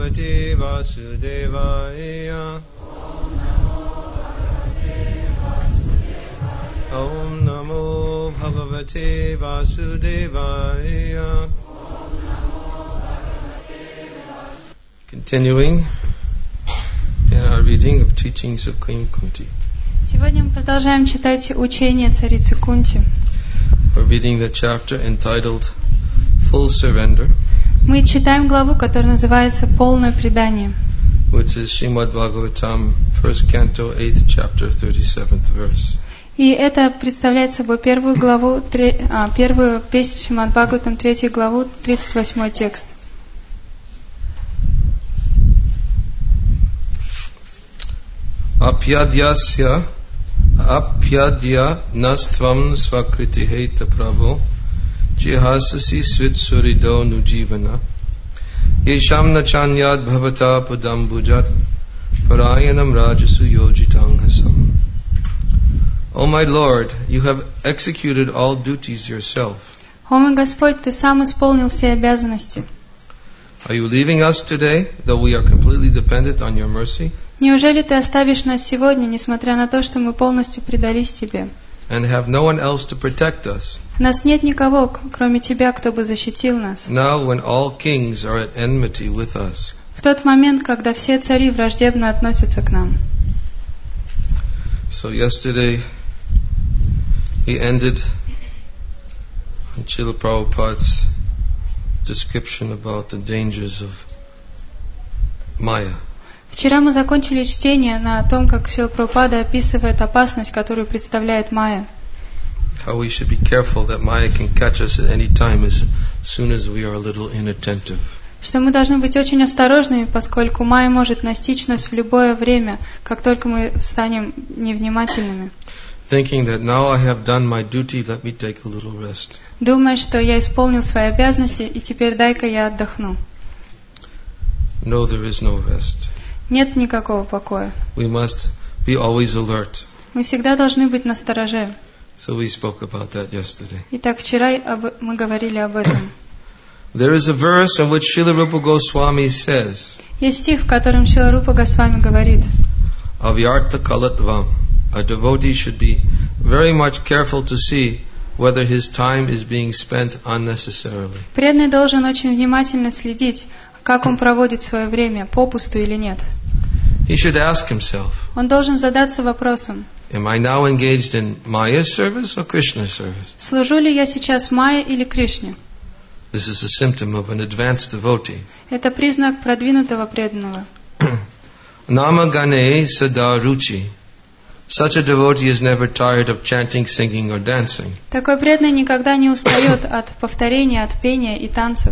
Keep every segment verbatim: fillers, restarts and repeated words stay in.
Bhagavate Vasudevaya. Om Namo Bhagavate Vasudevaya. Continuing in our reading of teachings of Queen Kunti. Сегодня мы продолжаем читать учение царицы Кунти. We're reading the chapter entitled Full Surrender, Мы читаем главу, которая называется «Полное предание», which is Srimad Bhagavatam, first canto, eighth chapter, thirty-seventh verse. и это представляет собой первую главу, тре, а, первую песню Шримад Бхагаватам, третью главу, тридцать восьмой текст. Apyadyasya apyadya nastvam svakriti prabho jihasasi svitsurido nujivana yesham nachanyad bhavata padam bhujat parayanam rajasu yojitang hasam. O my Lord, you have executed all duties yourself. О мой Господь, Ты сам исполнил все обязанности. Are you leaving us today, though we are completely dependent on your mercy? Неужели Ты оставишь нас сегодня, несмотря на то, что мы полностью предались Тебе? And have no one else to protect us. У нас нет никого, кроме Тебя, кто бы защитил нас. Now when all kings are at enmity with us. В тот момент, когда все цари враждебно относятся к нам. So yesterday we ended on Srila Prabhupada's description about the dangers of Maya. Вчера мы закончили чтение на том, как Шрила Прабхупада описывает опасность, которую представляет Майя. How we should be careful that Maya can catch us at any time as soon as we are a little inattentive. Что мы должны быть очень осторожными, поскольку Майя может настичь нас в любое время, как только мы станем невнимательными. Thinking that now I have done my duty, let me take a little rest. Думая, что я исполнил свои обязанности, и теперь дай-ка я отдохну. No, there is no rest. Нет никакого покоя. We must be always alert. Мы всегда должны быть настороже. So we spoke about that yesterday. Итак, вчера об- мы говорили об этом. There is a verse in which Srila Rupa Goswami says, Есть стих, в котором Шрила Рупа Госвами говорит: Avyartha kalatvam. A devotee should be very much careful to see whether his time is being spent unnecessarily. преданный должен очень внимательно следить, как он проводит свое время, попусту или нет. He should ask himself, Он должен задаться вопросом: am I now engaged in Maya's service or Krishna's service? служу ли я сейчас Майе или Кришне? This is a symptom of an advanced devotee. Это признак продвинутого преданного. Nama gane sada ruchi. Such a devotee is never tired of chanting, singing or dancing. Такой преданный никогда не устает от повторения, от пения и танцев.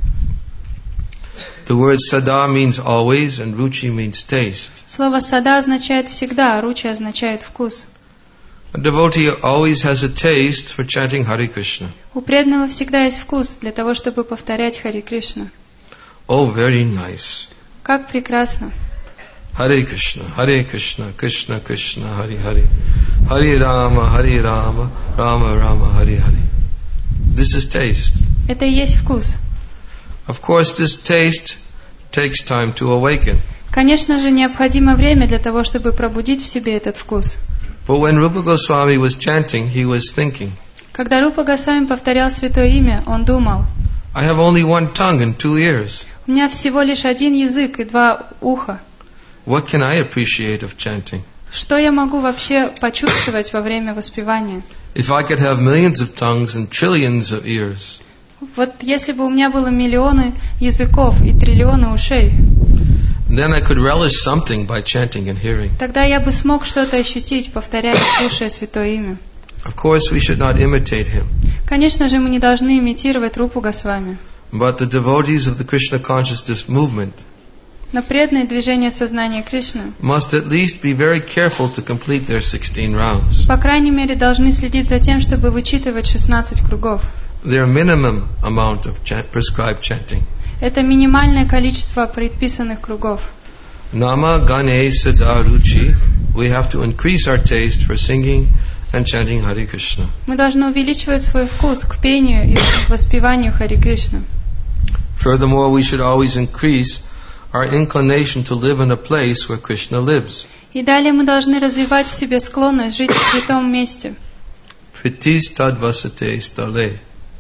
The word sada means always and ruchi means taste. Слово «сада» означает «всегда», а «ручи» означает «вкус». A devotee always has a taste for chanting Hare Krishna. У преданного всегда есть вкус для того, чтобы повторять Хари Кришна. Oh, very nice. Как прекрасно! Hare Krishna, Hare Krishna, Krishna Krishna, Hare Hare, Hare Rama, Hare Rama, Rama Rama, Hare Hare. This is taste. Это и есть вкус. Of course, this taste takes time to awaken. Конечно же, необходимо время для того, чтобы пробудить в себе этот вкус. But when Rupa Goswami was chanting, he was thinking, Когда Рупа Госвами повторял святое имя, он думал: I have only one tongue and two ears. у меня всего лишь один язык и два уха. What can I appreciate of chanting? Что я могу вообще почувствовать во время воспевания? If I could have millions of tongues and trillions of ears, Вот если бы у меня было миллионы языков и триллионы ушей, then I could relish something by chanting and hearing. тогда я бы смог что-то ощутить, повторяя и слушая святое имя. Of course, we should not imitate him. Конечно же, мы не должны имитировать Рупу Госвами. But the devotees of the Krishna consciousness movement Но преданные движения сознания Кришны, must at least be very careful to complete their sixteen rounds. по крайней мере, должны следить за тем, чтобы вычитывать шестнадцать кругов. Their minimum amount of chant, prescribed chanting. Это минимальное количество предписанных кругов. Nama gane sada ruchi. We have to increase our taste for singing and chanting Hare Krishna. Мы должны увеличивать свой вкус к пению и воспеванию Хари Кришны. Furthermore, we should always increase our inclination to live in a place where Krishna lives. И далее мы должны развивать в себе склонность жить в святом месте. Pritis tadvasate stale.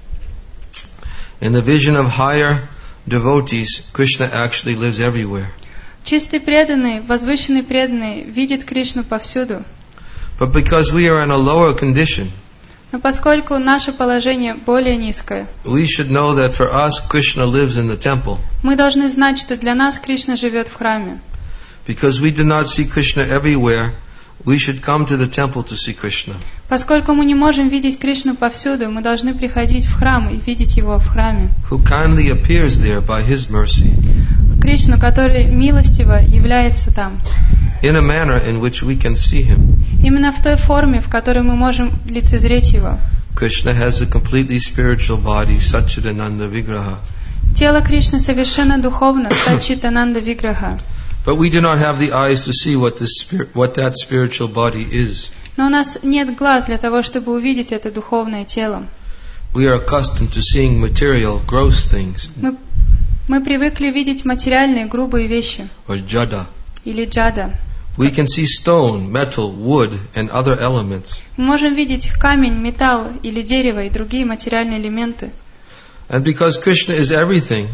In the vision of higher devotees, Krishna actually lives everywhere. Чистый преданный, возвышенный преданный видит Кришну повсюду. But because we are in a lower condition, Но поскольку наше положение более низкое, we should know that for us, Krishna lives in the temple. мы должны знать, что для нас Кришна живет в храме. Because we do not see Krishna everywhere, we should come to the temple to see Krishna. Поскольку мы не можем видеть Кришну повсюду, мы должны приходить в храм и видеть Его в храме. Who kindly appears there by His mercy, Кришну, который милостиво является там. in a manner in which we can see Him. Именно в той форме, в которой мы можем лицезреть Его. Krishna has a completely spiritual body, Satchidananda Vigraha. Тело Кришны совершенно духовно, Саччитананда Виграха. But we do not have the eyes to see what this spirit, what that spiritual body is. Но у нас нет глаз для того, чтобы увидеть это духовное тело. We are accustomed to seeing material, gross things, Мы, мы привыкли видеть материальные, грубые вещи, or jada. или джада. We can see stone, metal, wood, and other elements. Мы можем видеть камень, металл или дерево и другие материальные элементы. And because Krishna is everything,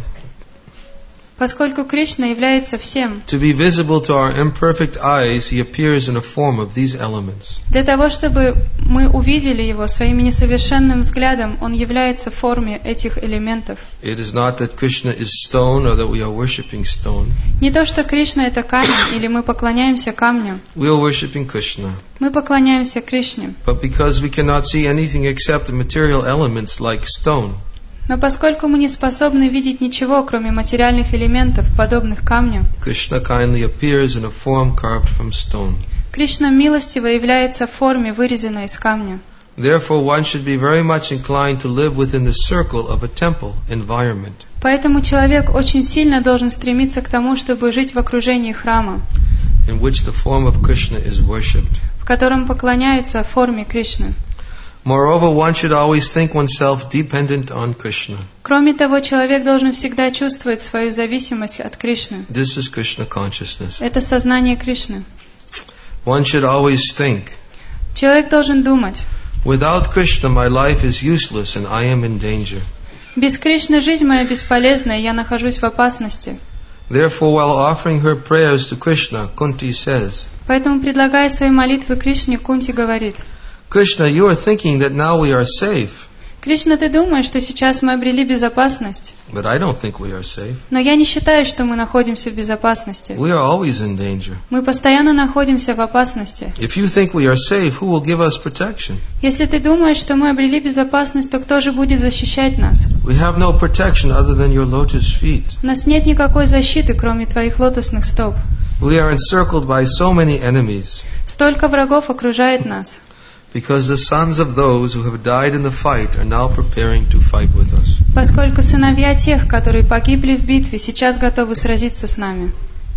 Поскольку Кришна является всем, to be visible to our imperfect eyes, He appears in a form of these elements. для того, чтобы мы увидели Его своим несовершенным взглядом, Он является в форме этих элементов. It is not that Krishna is stone or that we are worshipping stone. Не то, что Кришна это камень, или мы поклоняемся камню. We are worshipping Krishna. Мы поклоняемся Кришне. But because we cannot see anything except the material elements like stone, Но поскольку мы не способны видеть ничего, кроме материальных элементов, подобных камню, Krishna kindly appears in a form carved from stone. Кришна милостиво является в форме, вырезанной из камня. Therefore, one should be very much inclined to live within the circle of a temple environment, Поэтому человек очень сильно должен стремиться к тому, чтобы жить в окружении храма, in which the form of Krishna is worshipped. в котором поклоняются форме Кришны. Moreover, one should always think oneself dependent on Krishna. Кроме того, человек должен всегда чувствовать свою зависимость от Кришны. This is Krishna consciousness. Это сознание Кришны. One should always think, Человек должен думать: without Krishna my life is useless and I am in danger. без Кришны жизнь моя бесполезна, и я нахожусь в опасности. Therefore, while offering her prayers to Krishna, Kunti says, Поэтому, предлагая свои молитвы Кришне, Кунти говорит: Krishna, you are thinking that now we are safe, Кришна, ты думаешь, что сейчас мы обрели безопасность, but I don't think we are safe. но я не считаю, что мы находимся в безопасности. We are always in danger. Мы постоянно находимся в опасности. If you think we are safe, who will give us protection? Если ты думаешь, что мы обрели безопасность, то кто же будет защищать нас? We have no protection other than your lotus feet. У нас нет никакой защиты, кроме твоих лотосных стоп. We are encircled by so many enemies, Столько врагов окружает нас. because the sons of those who have died in the fight are now preparing to fight with us. Поскольку сыновья тех, которые погибли в битве, сейчас готовы сразиться с нами.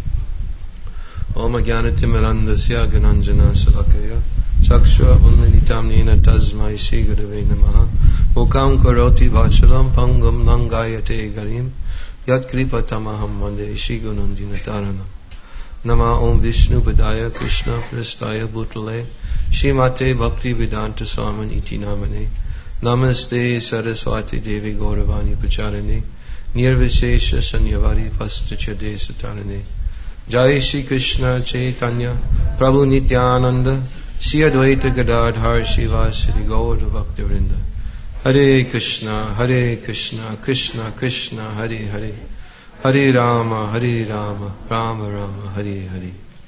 Om Ajnanatimirandasya Gananjana Salakaya Chakshura Unmilitam Nena Tasmai Shri Gurave Namaha Mukam Karoti Vacharam Pangam Nangayate Garim Yat Kripatamaham Vande Shri Gunandina Taranam Nama Om Vishnu Padaya Krishna Prastaya Bhutale Shrimate Bhakti Vedanta Swamin Iti Namane Namaste Saraswati Devi Gauravani Pacharane Nirvishesha Sanyavari Pastichade Satarane Jai Shri Krishna Chaitanya Prabhu Nityananda Shri Advaita Gadadhar Shivasari Gaura Bhaktivinoda Hare Krishna Hare Krishna Krishna Krishna Hare Hare Hare Rama Hare Rama Rama Rama Hare Hare.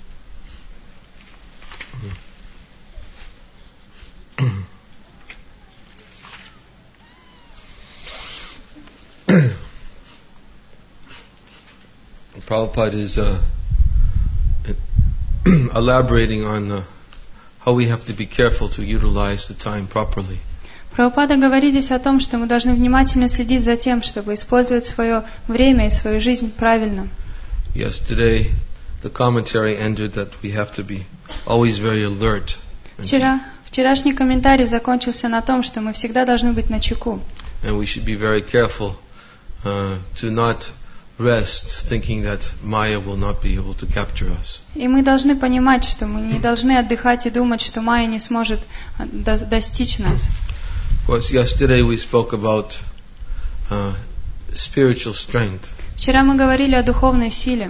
Prabhupada is uh, elaborating on uh, how we have to be careful to utilize the time properly. Прабхупада говорит здесь о том, что мы должны внимательно следить за тем, чтобы использовать свое время и свою жизнь правильно. Yesterday, the commentary ended that we have to be always very alert. Вчера, вчерашний комментарий закончился на том, что мы всегда должны быть начеку. And we should be very careful uh, to not rest thinking that Maya will not be able to capture us. И мы должны понимать, что мы не должны отдыхать и думать, что Майя не сможет до- достичь нас. Of course, yesterday we spoke about uh, spiritual strength Вчера мы говорили о духовной силе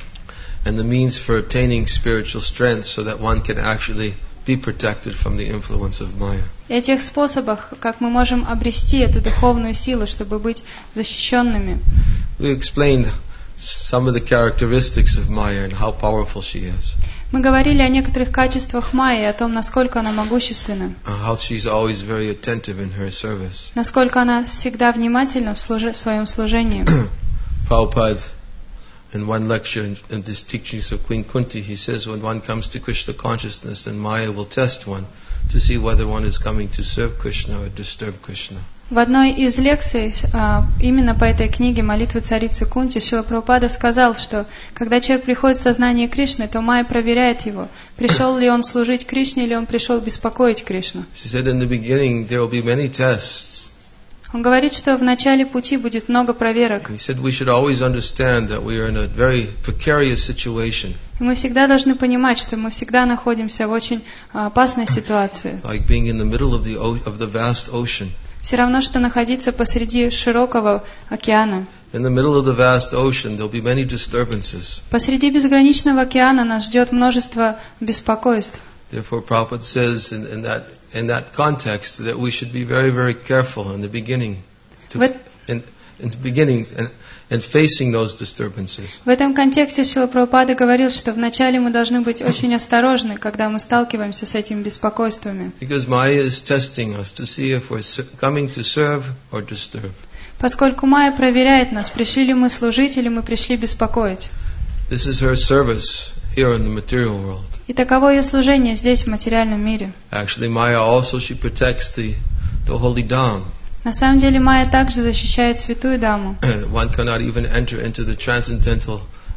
and the means for obtaining spiritual strength so that one can actually be protected from the influence of Maya. и о тех способах, как мы можем обрести эту духовную силу, чтобы быть защищенными. We explained some of the characteristics of Maya and how powerful she is. Мы говорили о некоторых качествах Майи, о том, насколько она могущественна, Uh, how she's always very attentive in her service. насколько она всегда внимательна в, служи- в своем служении. Prabhupada, in one lecture in, in this teachings of Queen Kunti, he says when one comes to Krishna consciousness, then Maya will test one to see whether one is coming to serve Krishna or disturb Krishna. В одной из лекций, а, именно по этой книге «Молитвы царицы Кунти», Шрила Прабхупада сказал, что когда человек приходит в сознание Кришны, то Майя проверяет его, пришел ли он служить Кришне или он пришел беспокоить Кришну. She said in the beginning there will be many tests. Он говорит, что в начале пути будет много проверок. He said we should always understand that we are in a very precarious situation, И мы всегда должны понимать, что мы всегда находимся в очень а, опасной ситуации. like being in the middle of the o- of the vast ocean. Все равно, что находиться посреди широкого океана. In the middle of the vast ocean, there will be many disturbances. Посреди безграничного океана нас ждет множество беспокойств. Therefore, Prabhupada says in, in that in that context that we should be very, very careful in the beginning, to, But- in, in the beginning, and, and facing those disturbances. В этом контексте Шрила Прабхупада говорил, что вначале мы должны быть очень осторожны, когда мы сталкиваемся с этими беспокойствами. Because Maya is testing us to see if we're ser- coming to serve or disturb. Поскольку Майя проверяет нас, пришли ли мы служить или мы пришли беспокоить. This is her service here in the material world. И таково ее служение здесь, в материальном мире. Actually, Maya also, she protects the, the holy Dham. На самом деле Майя также защищает святую Даму. One cannot even enter into the transcendental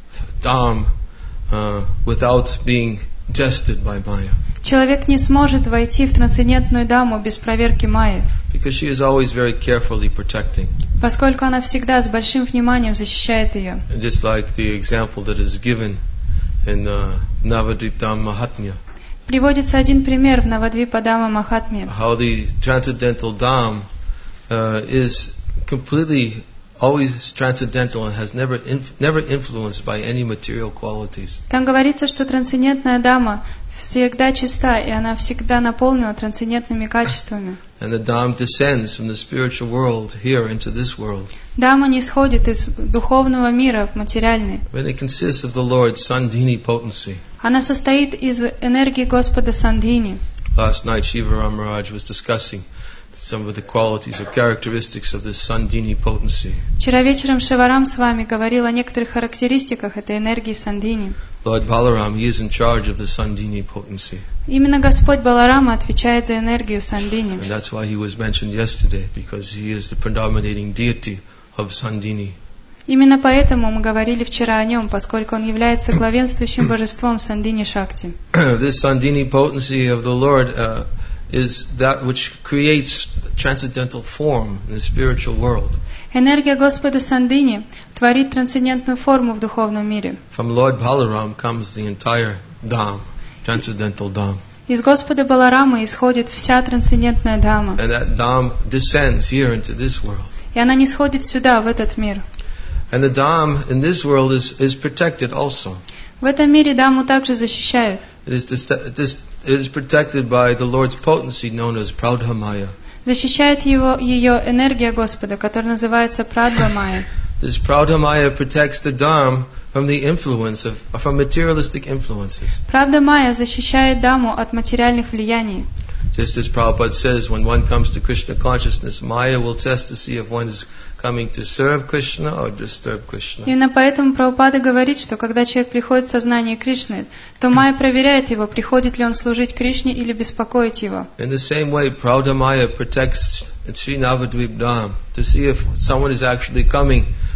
Dham uh, without being tested by Maya. Человек не сможет войти в трансцендентную Даму без проверки Майи, Because she is always very carefully protecting. поскольку она всегда с большим вниманием защищает ее. And just like the example that is given in uh, Navadvip Dham Mahatmya, Приводится один пример в Навадвипадама Махатме, how the transcendental Dham uh, is completely always transcendental and has never inf- never influenced by any material qualities. Там говорится, что трансцендентная Дама всегда чиста, и она всегда наполнена трансцендентными качествами. And the Dham descends from the spiritual world here into this world. Дама не сходит из духовного мира в материальный. And it consists of the Lord's Sandhini potency. Она состоит из энергии Господа Сандхини. Last night Shiva Ram Maharaj was discussing some of the qualities or characteristics of this Sandhini potency. Вчера вечером Шиварам с вами говорил о некоторых характеристиках этой энергии Сандхини. Lord Balaram, he is in charge of the Sandhini potency. Именно Господь Баларама отвечает за энергию Сандхини. And that's why he was mentioned yesterday, because he is the predominating deity of Sandhini. Именно поэтому мы говорили вчера о нем, поскольку он является главенствующим божеством Сандхини Шакти. This Sandhini potency of the Lord uh, is that which creates transcendental form in the spiritual world. Энергия Господа Сандхини творит трансцендентную форму в духовном мире. From Lord Balaram comes the entire Dham, transcendental Dham. Из Господа Баларамы исходит вся трансцендентная Дхама, And that Dham descends here into this world. и она не сходит сюда, в этот мир. And the Dham in this world is, is protected also. В этом мире Даму также защищают. It is, dis- dis- it is protected by the Lord's potency known as Praudhamaya. Защищает его, ее энергия Господа, которая называется Прадхамая. This Praudhamaya protects the Dham from the influence of, from materialistic influences. Прадхамая защищает Даму от материальных влияний. Just as Prabhupada says, when one comes to Krishna consciousness, Maya will test to see if one is coming to serve Krishna or disturb Krishna. Именно поэтому Прабхупада говорит, что когда человек приходит в сознание Кришны, то Майя проверяет его, приходит ли он служить Кришне или беспокоить его. In the same way, Praudhamaya protects Sri Navadvip Dham to see if someone is actually coming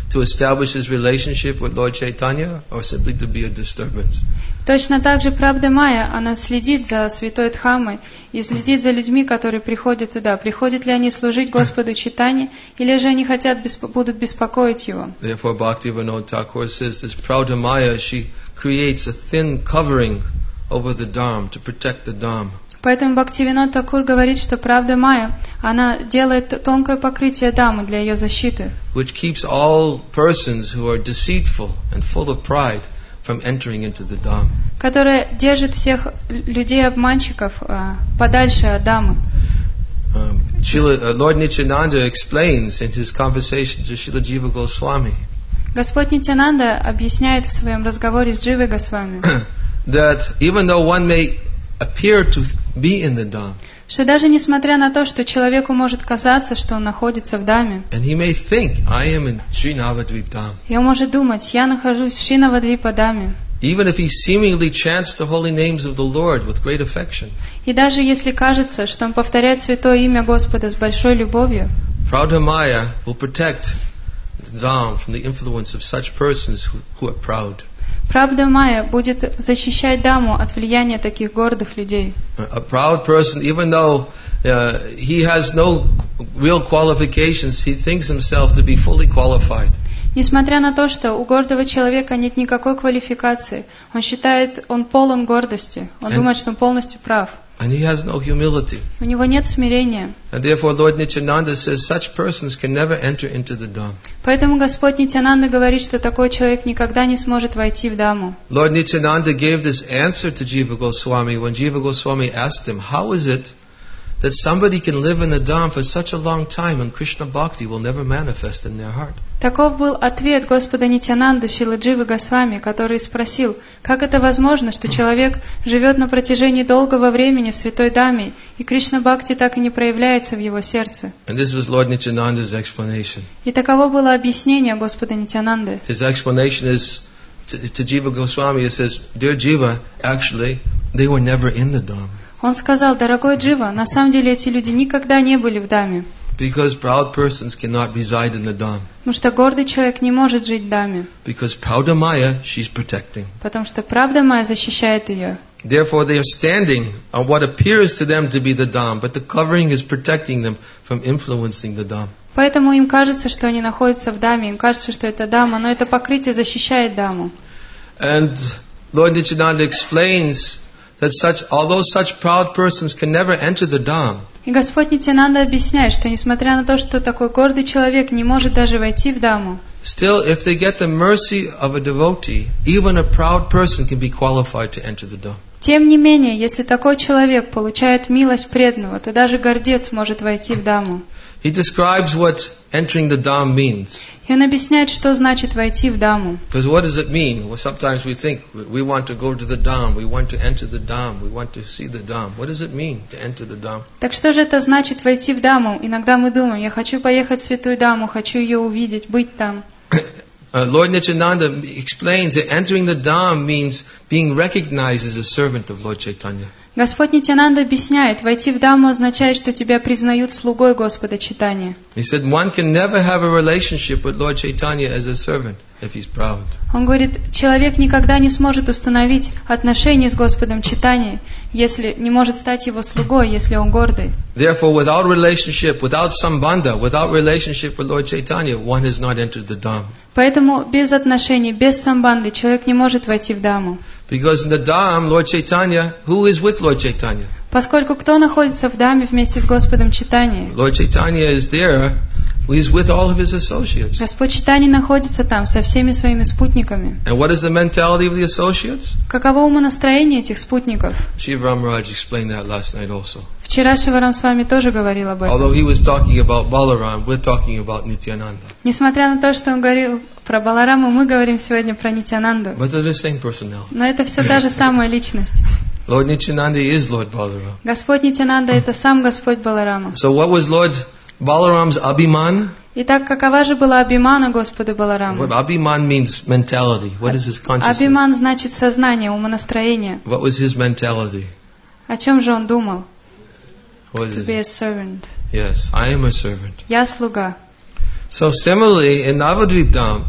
to establish his relationship with Lord Chaitanya or simply to be a disturbance? Точно так же правда Майя, она следит за святой Дхаммой и следит за людьми, которые приходят туда. Приходят ли они служить Господу Чайтанье, или же они хотят, будут беспокоить его. Therefore, Bhaktivinoda Thakur says this Pradha Maya, she creates a thin covering over the Dham to protect the Dham. Поэтому Бхактивинод Такур говорит, что правда Майя, она делает тонкое покрытие дамы для ее защиты, which keeps all persons who are deceitful and full of pride from entering into the Dham. которая держит всех людей-обманщиков подальше от дамы. Um, Srila, uh, Lord Nityananda explains in his conversation to Srila Jiva Goswami Господь Нитянанда объясняет в своем разговоре с Дживой Госвами, that even though one may appear to be in the Dham, что даже несмотря на то, что человеку может казаться, что он находится в даме, and he may think, I am in Sri Navadvip Dham, и он может думать, я нахожусь в Шри-Навадвипа даме, even if he seemingly chants the holy names of the Lord with great affection, и даже если кажется, что он повторяет святое имя Господа с большой любовью, Pradha Maya will protect the Dham from the influence of such persons who, who are proud. правда Майя будет защищать даму от влияния таких гордых людей. A proud person, even though uh, he has no real qualifications, he thinks himself to be fully qualified. Несмотря на то, что у гордого человека нет никакой квалификации, он считает, он полон гордости, он And- думает, что он полностью прав. And he has no humility. У него нет смирения. And therefore Lord Nityananda says such persons can never enter into the Dham. Поэтому Господь Нитянанда говорит, что такой человек никогда не сможет войти в даму. Lord Nityananda gave this answer to Jiva Goswami when Jiva Goswami asked him, how is it that somebody can live in the Dham for such a long time and Krishna Bhakti will never manifest in their heart? Таков был ответ Господа Нитянанды Шрилы Дживы Госвами, который спросил, как это возможно, что человек живет на протяжении долгого времени в Святой Даме, и Кришна Бхакти так и не проявляется в его сердце. And this was Lord Nityananda's explanation. И таково было объяснение Господа Нитянанды. His explanation is to, to Jiva Goswami, it says, Dear Jiva, actually, they were never in the Dham. Он сказал, дорогой Джива, на самом деле эти люди никогда не были в Даме, Because proud persons cannot reside in the Dham. потому что гордый человек не может жить в Даме, Because Pradha Maya, she's protecting. потому что правда моя защищает ее. Therefore, they are standing on what appears to them to be the Dham, but the covering is protecting them from influencing the Dham. Поэтому им кажется, что они находятся в Даме, им кажется, что это Дама, но это покрытие защищает Даму. And Lord Nityananda explains that such, although such proud persons can never enter the Dham, И Господь Нитянанда объясняет, что несмотря на то, что такой гордый человек не может даже войти в Даму, still, if they get the mercy of a devotee, even a proud person can be qualified to enter the Dham. тем не менее, если такой человек получает милость преданного, то даже гордец может войти в Даму. He describes what entering the Dham means. И он объясняет, что значит войти в Даму. Because what does it mean? Well, sometimes we think we want to go to the Dham, we want to enter the Dham, we want to see the Dham. What does it mean to enter the Dham? Так что же это значит войти в Даму? Иногда мы думаем, я хочу поехать в Святую Даму, хочу ее увидеть, быть там. Uh, Lord Nityananda explains that entering the Dham means being recognized as a servant of Lord Chaitanya. Господь Нитянанда объясняет, войти в Даму означает, что тебя признают слугой Господа Чайтаньи. He said one can never have a relationship with Lord Chaitanya as a servant if he's proud. Он говорит, человек никогда не сможет установить отношения с Господом Чайтаньей, если не может стать его слугой, если он гордый. Therefore, without relationship, without sambandha, without relationship with Lord Chaitanya, one has not entered the Dham. Поэтому без отношений, без самбанды человек не может войти в Даму. Because in the Dham, Lord Chaitanya, who is with Lord Chaitanya? Поскольку кто находится в Даме вместе с Господом Чайтаньей? Lord Chaitanya is there, he's with all of his associates. Господь Чайтанья находится там со всеми своими спутниками. And what is the mentality of the associates? Каково умонастроение этих спутников? Shiv Ramraj explained that last night also. Вчера Шиварам с вами тоже говорил об этом. Although he was talking about Balaram, we're talking about Nityananda. Несмотря на то, что он говорил про Балараму, мы говорим сегодня про Нитянанду. But they're the same personality. Но это все та же самая личность. Lord Nityananda is Lord Balaram. Господь Нитянанда — это сам Господь Баларама. So what was Lord Balaram's Abhiman? Итак, какова же была Абхимана Господа Баларама? What Abhiman means mentality. What is his consciousness? Абхиман значит сознание, умонастроение. What was his mentality? О чем же он думал? What To is be a it? servant. Yes, I am a servant. Я слуга. So similarly, in Navadvip Dham,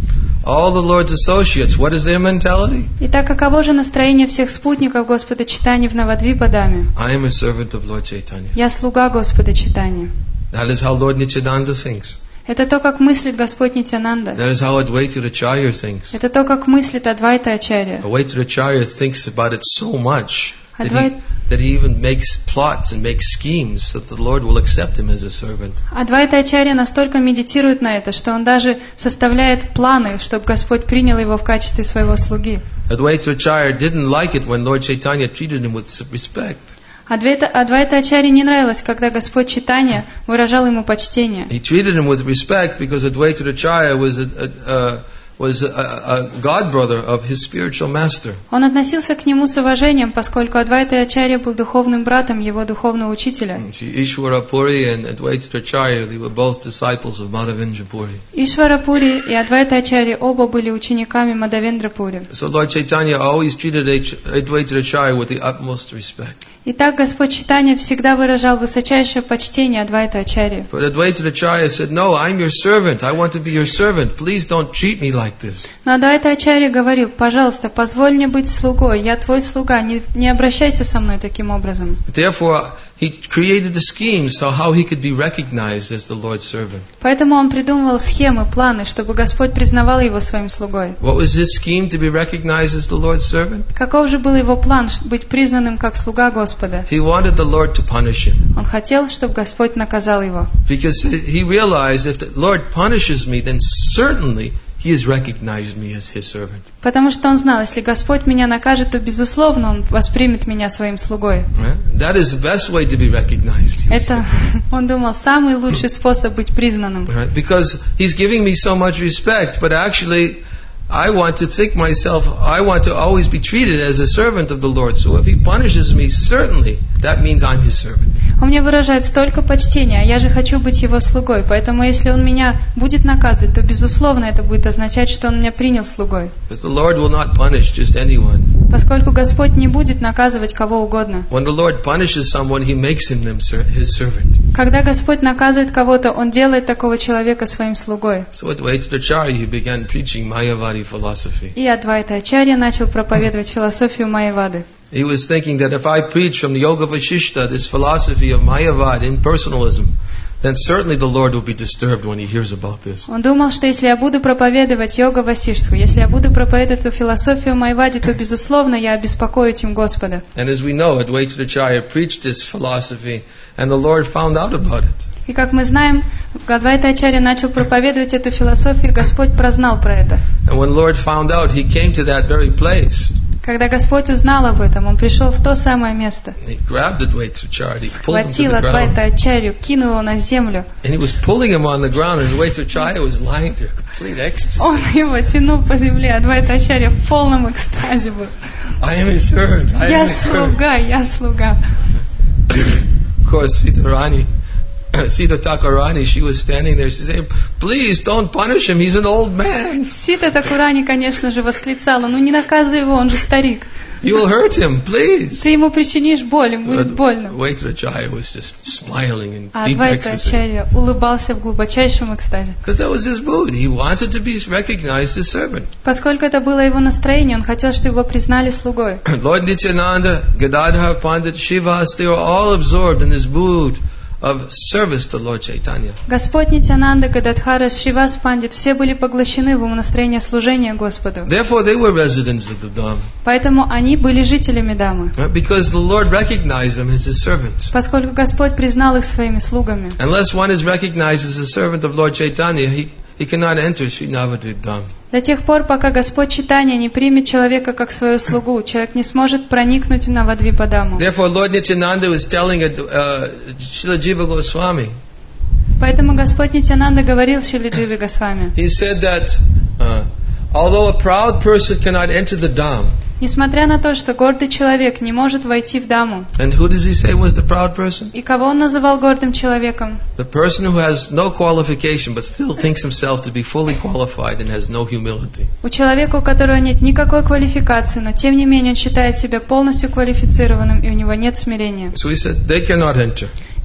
all the Lord's associates, what is their mentality? Итак, каково же настроение всех спутников Господа Чайтаньи в Навадвипадаме? I am a servant of Lord Chaitanya. Я слуга Господа Чайтаньи. That is how Lord Nityananda thinks. Это то, как мыслит Господь Нитьянанда. That is how Advaita Acharya thinks. Это то, как мыслит Адвайта Ачарья. Advaita Acharya thinks about it so much that Advait- he, that he even makes plots and makes schemes so that the Lord will accept him as a servant. Адвайта Ачарья настолько медитирует на это, что он даже составляет планы, чтобы Господь принял его в качестве своего слуги. Advaita Acharya didn't like it when Lord Chaitanya treated him with respect. Адвайта, Адвайта Ачарье не нравилось, когда Господь Чайтанья выражал ему почтение. He treated him with respect because Advaita Acharya was a, a, a was a, a god brother of his spiritual master. Он относился к нему с уважением, поскольку Адвайта Ачарья был духовным братом его духовного учителя. Ishvara Puri and Advaita Acharya, they were both disciples of Madhavendra Puri. Ишвара Пури и Адвайта Ачарья оба были учениками Мадавендра Пури. So Lord Chaitanya always treated Advaita Acharya with the utmost respect. Итак, Господь Чайтанья всегда выражал высочайшее почтение Адвайта Ачарьи. But Advaita Acharya said, "No, I'm your servant. I want to be your servant. Please don't treat me like this." Но Адвайта Ачарья говорил: пожалуйста, позволь мне быть слугой, я твой слуга, не, не обращайся со мной таким образом. Therefore, he created a scheme so how he could be recognized as the Lord's servant. Поэтому он придумывал схемы, планы, чтобы Господь признавал его своим слугой. What was his scheme to be recognized as the Lord's servant? Каков же был его план быть признанным как слуга Господа? He wanted the Lord to punish him. Он хотел, чтобы Господь наказал его. Because he realized if the Lord punishes me, then certainly He has recognized me as His servant. Потому что он знал, если Господь меня накажет, то безусловно он воспримет меня своим слугой. That is the best way to be recognized. Это, он думал, самый лучший способ быть признанным. Because He's giving me so much respect, but actually I want to think myself, I want to always be treated as a servant of the Lord. So if He punishes me, certainly that means I'm His servant. Он мне выражает столько почтения, а я же хочу быть его слугой. Поэтому если он меня будет наказывать, то безусловно это будет означать, что он меня принял слугой. Because the Lord will not punish just anyone. Поскольку Господь не будет наказывать кого угодно. When the Lord punishes someone, He makes him them His servant. Когда Господь наказывает кого-то, Он делает такого человека своим слугой. So at Advaita Acharya, he began preaching Mayavadi philosophy. И Адвайта Ачарья начал проповедовать философию Майявады. He was thinking that if I preach from the Yoga Vashishta, this philosophy of Mayavad, impersonalism, then certainly the Lord will be disturbed when He hears about this. Он думал, что если я буду проповедовать йога Васиштху, если я буду проповедовать эту философию Майявади, то, безусловно, я обеспокою этим Господа. And as we know, Advaita Acharya preached this philosophy, and the Lord found out about it. И как мы знаем, Адвайта Ачарья начал проповедовать эту философию, Господь прознал про это. And when Lord found out, He came to that very place. Когда Господь узнал об этом, Он пришел в то самое место. He grabbed Advaita Acharya, he pulled him to Схватил the Адвайта ground, Ачарью, кинул его на землю. and he was pulling him on the ground, and Advaita Acharya was lying there, complete ecstasy. Он его тянул по земле, Адвайта Ачарья в полном экстазе был. I am His servant. I am Я His servant. слуга, я слуга. Of course, Sita Rani, Sita Thakurani, she was standing there. She said, "Please don't punish him. He's an old man. Сита Такурани, конечно же, восклицала: ну не наказывай его, он же старик. You will hurt him, please." Ты ему причинишь боль, ему будет больно. Advaita Acharya was just smiling in А deep Адвайта ecstasy. Ачарья улыбался в глубочайшем экстазе. Because that was his mood. He wanted to be recognized as servant. Поскольку это было его настроение, он хотел, чтобы его признали слугой. Lord Nityananda, Gadadhar Pandit, Shivas, they were all absorbed in this mood of service to Lord Chaitanya. Господь Нитьянанда, Гададхара, Шривас Пандит, все были поглощены в умонастроение служения Господу. Therefore, they were residents of the Dham. Поэтому они были жителями Дамы. Because the Lord recognized them as His servants. Поскольку Господь признал их своими слугами. Unless one is recognized as a servant of Lord Chaitanya, he, he cannot enter Sri Navadvip Dham. До тех пор, пока Господь Чайтанья не примет человека как свою слугу, человек не сможет проникнуть в Навадвипадаму. Therefore, Lord Nityananda was telling uh, Srila Jiva Goswami. Поэтому Господь Нитьянанда говорил Шриле Дживе Госвами. He said that uh, although a proud person cannot enter the Dham, Несмотря на то, что гордый человек не может войти в Даму. and who does he say was the proud person? И кого он называл гордым человеком? The person who has no qualification but still thinks himself to be fully qualified and has no humility. У человека, у которого нет никакой квалификации, но тем не менее он считает себя полностью квалифицированным, и у него нет смирения. So he said they cannot enter.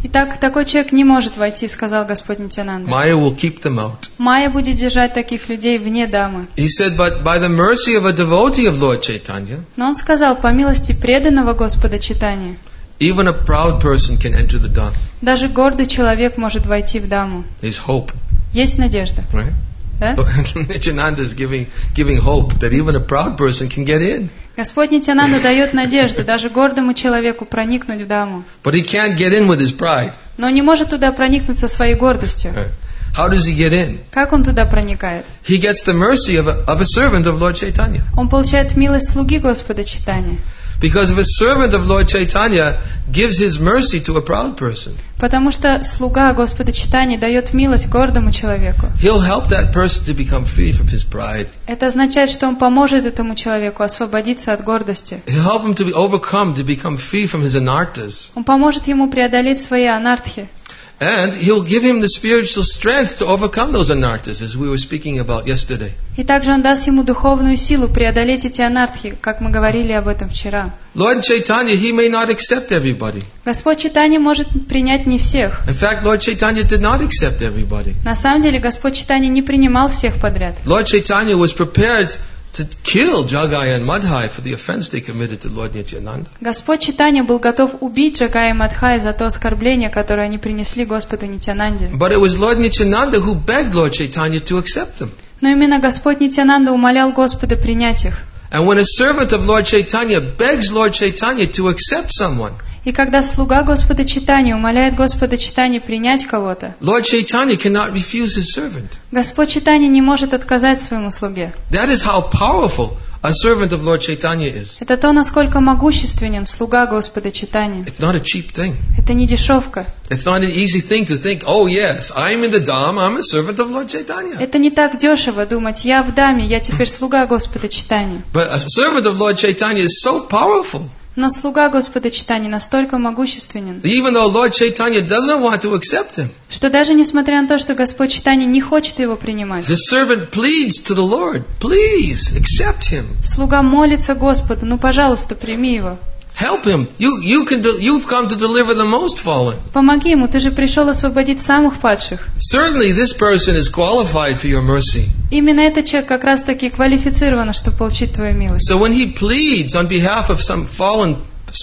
Итак, такой человек не может войти, сказал Господь Нитьянанда. Maya will keep them out. Майя будет держать таких людей вне дамы. He said, but by the mercy of a devotee of Lord Chaitanya, Но он сказал, по милости преданного Господа Чайтаньи, even a proud person can enter the Dham. даже гордый человек может войти в даму. There's hope, Есть надежда. right? Да? Nityananda is giving, giving hope that even a proud person can get in. Господь Нитьянанда дает надежду даже гордому человеку проникнуть в даму. But he can't get in with his pride. Но он не может туда проникнуть со своей гордостью. Right? How does he get in? Как он туда проникает? He gets the mercy of a, of a servant of Lord Chaitanya. Он получает милость слуги Господа Чайтаньи. Because if a servant of Lord Chaitanya gives his mercy to a proud person, Потому что слуга Господа Чайтаньи дает милость гордому человеку. he'll help that person to become free from his pride. Это означает, что он поможет этому человеку освободиться от гордости. He'll help him to be overcome, to become free from his anarthas. Он поможет ему преодолеть свои анархи. And he'll give him the spiritual strength to overcome those anarthas, as we were speaking about yesterday. И также он даст ему духовную силу преодолеть эти анархи, как мы говорили об этом вчера. Lord Chaitanya, he may not accept everybody. Господь Чайтанья может принять не всех. In fact, Lord Chaitanya did not accept everybody. На самом деле Господь Чайтанья не принимал всех подряд. Lord Chaitanya was prepared to kill Jagai and Madhai for the offense they committed to Lord Nityananda. Господь Чайтанья был готов убить Джагая и Мадхая за то оскорбление, которое они принесли Господу Нитьянанде. But it was Lord Nityananda who begged Lord Chaitanya to accept them. Но именно Господь Нитьянанда умолял Господа принять их. And when a servant of Lord Chaitanya begs Lord Chaitanya to accept someone, И когда слуга Господа Чайтаньи умоляет Господа Чайтаньи принять кого-то, Lord Chaitanya cannot refuse his servant. Господь Чайтанья не может отказать своему слуге. That is how powerful a servant of Lord Chaitanya is. Это то, насколько могущественен слуга Господа Чайтаньи. It's not a cheap thing. Это не дешевка. It's not an easy thing to think, oh yes, I'm in the Dham, I'm a servant of Lord Chaitanya. Это не так дешево думать, я в даме, я теперь слуга Господа Чайтаньи. But a servant of Lord Chaitanya is so powerful. Но слуга Господа Чайтаньи настолько могущественен, Even though Lord Chaitanya doesn't want to accept him, что даже несмотря на то, что Господь Чайтаньи не хочет его принимать, the servant pleads to the Lord, please accept him. слуга молится Господу, ну пожалуйста, прими его. Help him. You, you can de- you've come to deliver the most fallen. Помоги ему, ты же пришел освободить самых падших. Certainly this person is qualified for your mercy. Именно этот человек как раз таки квалифицирован, чтобы получить твою милость. So when he pleads on behalf of some fallen,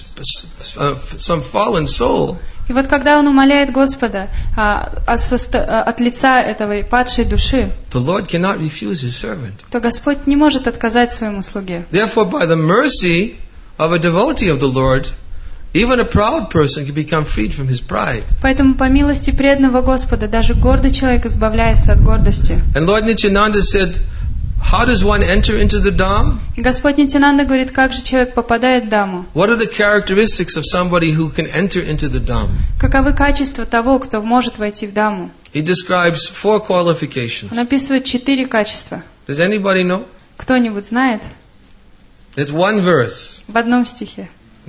uh, some fallen soul, И вот когда он умоляет Господа а, а состо- а, от лица этой падшей души, the Lord cannot refuse his servant. то Господь не может отказать своему слуге. Therefore, by the mercy of a devotee of the Lord, even a proud person can become freed from his pride. Поэтому по милости преданного Господа даже гордый человек избавляется от гордости. And Lord Nityananda said, how does one enter into the Dham? И Господь Нитьянанда говорит, как же человек попадает в даму? What are the characteristics of somebody who can enter into the Dham? Каковы качества того, кто может войти в даму? He describes four qualifications. Он описывает четыре качества. Does anybody know? Кто-нибудь знает? It's one verse. В одном стихе.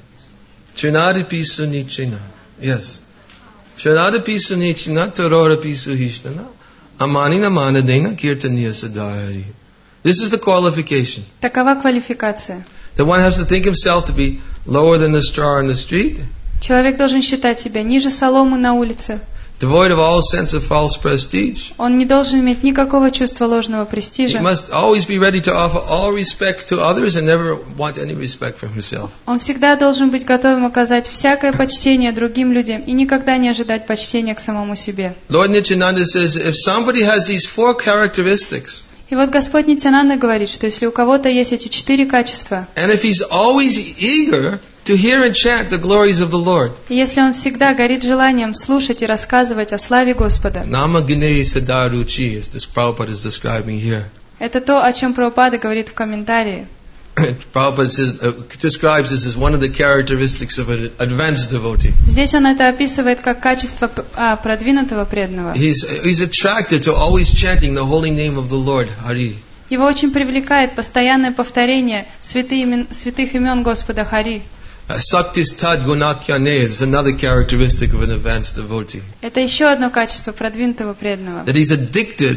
Trinadipi sunichina. Yes. Trinadipi sunichina tarorapi suhishtana. Amanina manadena kirtaniya sadari. This is the qualification. Такова квалификация. That one has to think himself to be lower than the straw on the street, Человек должен считать себя ниже соломы на улице. devoid of all sense of false prestige. Он не должен иметь никакого чувства ложного He престижа. must always be ready to offer all respect to others and never want any respect from himself. Он всегда должен быть готовым оказать всякое почтение другим людям и никогда не ожидать почтения к самому себе. Lord Nityananda says, if somebody has these four characteristics, И вот Господь Нитьянанда говорит, что если у кого-то есть эти четыре качества, and if he's always eager to hear and chant the glories of the Lord, и если он всегда горит желанием слушать и рассказывать о славе Господа, Nama Gnei Sadaruchi, as this Prabhupada is describing here. это то, о чем Прабхупада говорит в комментарии. Prabhupada says, uh, describes this as one of the characteristics of an advanced devotee. Здесь он это описывает как качество а, продвинутого преданного. He's, he's attracted to always chanting the holy name of the Lord, Hari. Его очень привлекает постоянное повторение святых имен, святых имен Господа Хари. Saktis tad gunakyane is another characteristic of an advanced devotee. Это еще одно качество продвинутого преданного. That he's addicted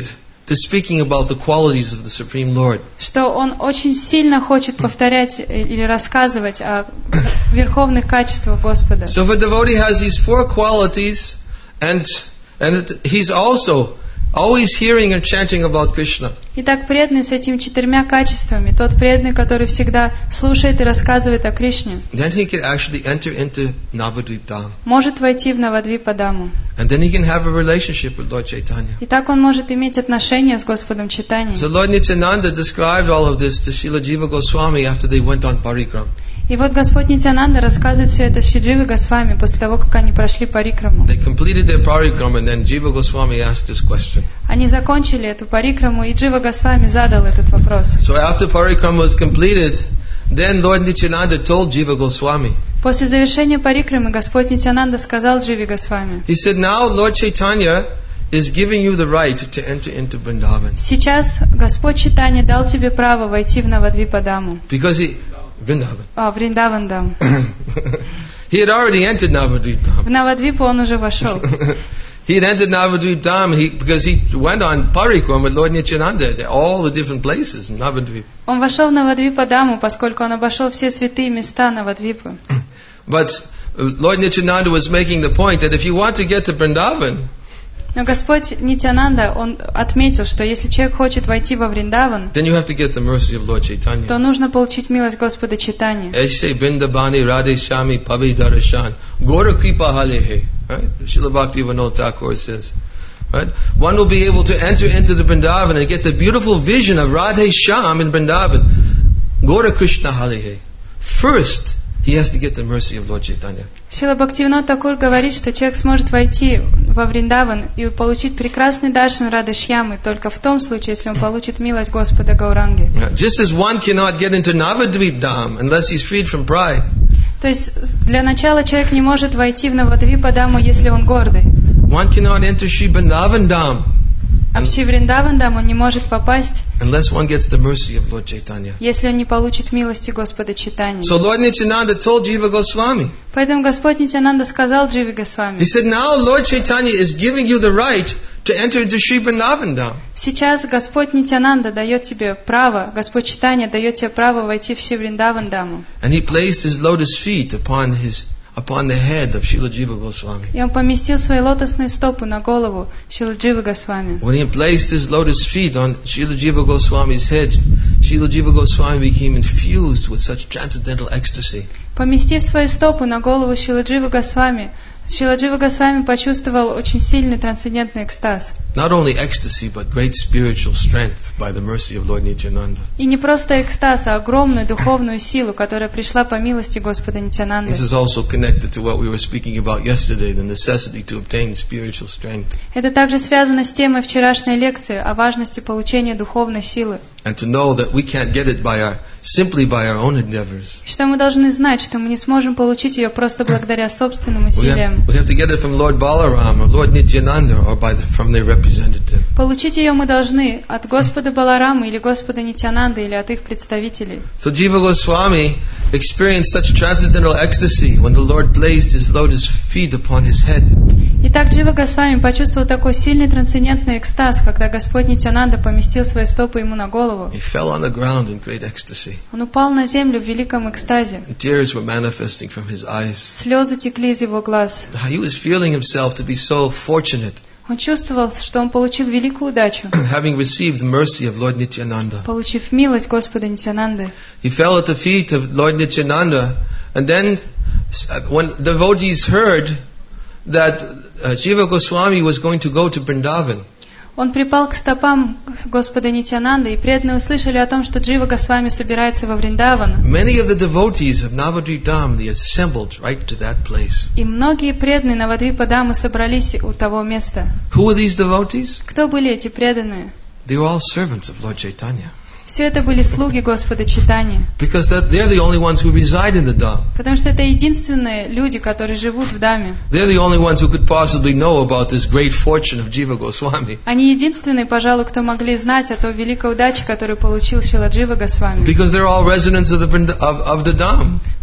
to speaking about the qualities of the Supreme Lord. Что он очень сильно хочет повторять или рассказывать о верховных качествах Господа. So if a devotee has these four qualities, and and it, he's also always hearing and chanting about Krishna. Итак, преданный с этими четырьмя качествами, тот преданный, который всегда слушает и рассказывает о Кришне, Then he can actually enter into Navadvip Dham. может войти в Навадвипа-даму. And then he can have a relationship with Lord Chaitanya. И так он может иметь отношения с Господом Чайтаньей. So Lord Nityananda described all of this to Srila Jiva Goswami after they went on parikram. И вот Господь Нитьянанда рассказывает все это Шри Дживе Госвами после того, как они прошли парикраму. They completed their parikram, and then Jiva Goswami asked this question. Они закончили эту парикраму, и Джива Госвами задал этот вопрос. So after parikram was completed, then Lord Nityananda told Jiva Goswami. После завершения парикрамы Господь Нитьянанда сказал Дживе Госвами: He said, now Lord Chaitanya is giving you the right to enter into Vrindavan. Сейчас Господь Чайтанья дал тебе право войти в Навадвипа-даму. Because he, Vrindavan. А, в Вриндаван-даму. He had already entered Navadvip Dham. В Навадвипу он уже вошел. He had entered Navadvip Dham he, because he went on parikram with Lord Nityananda, all the different places in Navadvip. Он вошел в Навадвипа-даму, поскольку он обошел все святые места Навадвипы. But Lord Nityananda was making the point that if you want to get to Vrindavan, Но Господь Нитьянанда, он отметил, что если человек хочет войти во Вриндаван, then you have to get the mercy of Lord Chaitanya. то нужно получить милость Господа Чайтаньи. Aise Vrindavani Radhe Shami Pavi Darashan Gora Kripa Halehe. Right? Srila Bhakti Vinod Thakur says. Right? One will be able to enter into the Vrindavan and get the beautiful vision of Radhe Sham in Vrindavan. Gora Krishna Halehe. First, he has to get the mercy of Lord Chaitanya. Шрила Бхактивинод Такур говорит, что человек сможет войти во Вриндаван и получить прекрасный даршан Рады Шьямы только в том случае, если он получит милость Господа Гауранги. Just as one cannot get into Navadvip Dham unless he's freed from pride. То есть для начала человек не может войти в Навадвипа-даму, если он гордый. One cannot enter Sri Vrindavan Dham А в Шри Вриндаван-даму он не может попасть, unless one gets the mercy of Lord Chaitanya. если он не получит милости Господа Чайтаньи. So Lord Nityananda told Jiva Goswami. Поэтому Господь Нитьянанда сказал Дживе Госвами: He said, now Lord Chaitanya is giving you the right to enter into Sri Vrindavan Dham. Сейчас Господь Нитьянанда дает тебе право, Господь Чайтанья дает тебе право войти в Шри Вриндаван-даму. And he placed his lotus feet upon his upon the head of Srila Jiva Goswami. И он поместил свои лотосные стопы на голову Шрилы Дживы Госвами. When he placed his lotus feet on Srila Jiva Goswami's head, Srila Jiva Goswami became infused with such transcendental ecstasy. Поместив свои стопы на голову Шрилы Дживы Госвами, Шрила Джива Госвами почувствовал очень сильный трансцендентный экстаз. Not only ecstasy, but great spiritual strength by the mercy of Lord Nityananda. И не просто экстаз, а огромную духовную силу, которая пришла по милости Господа Нитьянанды. This is also connected to what we were speaking about yesterday, the necessity to obtain spiritual strength. Это также связано с темой вчерашней лекции о важности получения духовной силы. And to know that we can't get it by our, simply by our own endeavors. Что мы должны знать, что мы не сможем получить ее просто благодаря собственным We усилиям. have, we have to get it from Lord Balaram or Lord Nityananda or by the, from their representative. Получить ее мы должны от Господа Баларама или Господа Нитьянанды или от их представителей. So Jiva Goswami experienced such transcendental ecstasy when the Lord placed his lotus feet upon his head. Итак, Джива Госвами почувствовал такой сильный трансцендентный экстаз, когда Господь Нитьянанда поместил свои стопы ему на голову. He fell on the ground in great ecstasy. Он упал на землю в великом экстазе. Tears were manifesting from his eyes. Слезы текли из его глаз. He was feeling himself to be so fortunate, Он чувствовал, что он получил великую удачу, having received the mercy of Lord Nityananda. получив милость Господа Нитьянанды. He fell at the feet of Lord Nityananda, and then when devotees heard that uh, Jiva Goswami was going to go to Vrindavan, Он припал к стопам Господа Нитьянанды, и преданные услышали о том, что Джива Госвами собирается во Вриндаван. many of the devotees of Navadvip Dham, they assembled right to that place. И многие преданные Навадвипа-дамы собрались у того места. Who were these devotees? Кто были эти преданные? They were all servants of Lord Chaitanya. Все это были слуги Господа Чайтаньи, Because that, they're the only ones who reside in the Dham. потому что это единственные люди, которые живут в Даме. They're the only ones who could possibly know about this great fortune of Jiva Goswami. Они единственные, пожалуй, кто могли знать о той великой удаче, которую получил Шрила Джива Госвами. Because they're all residents of the, Vrind- of, of the Dham.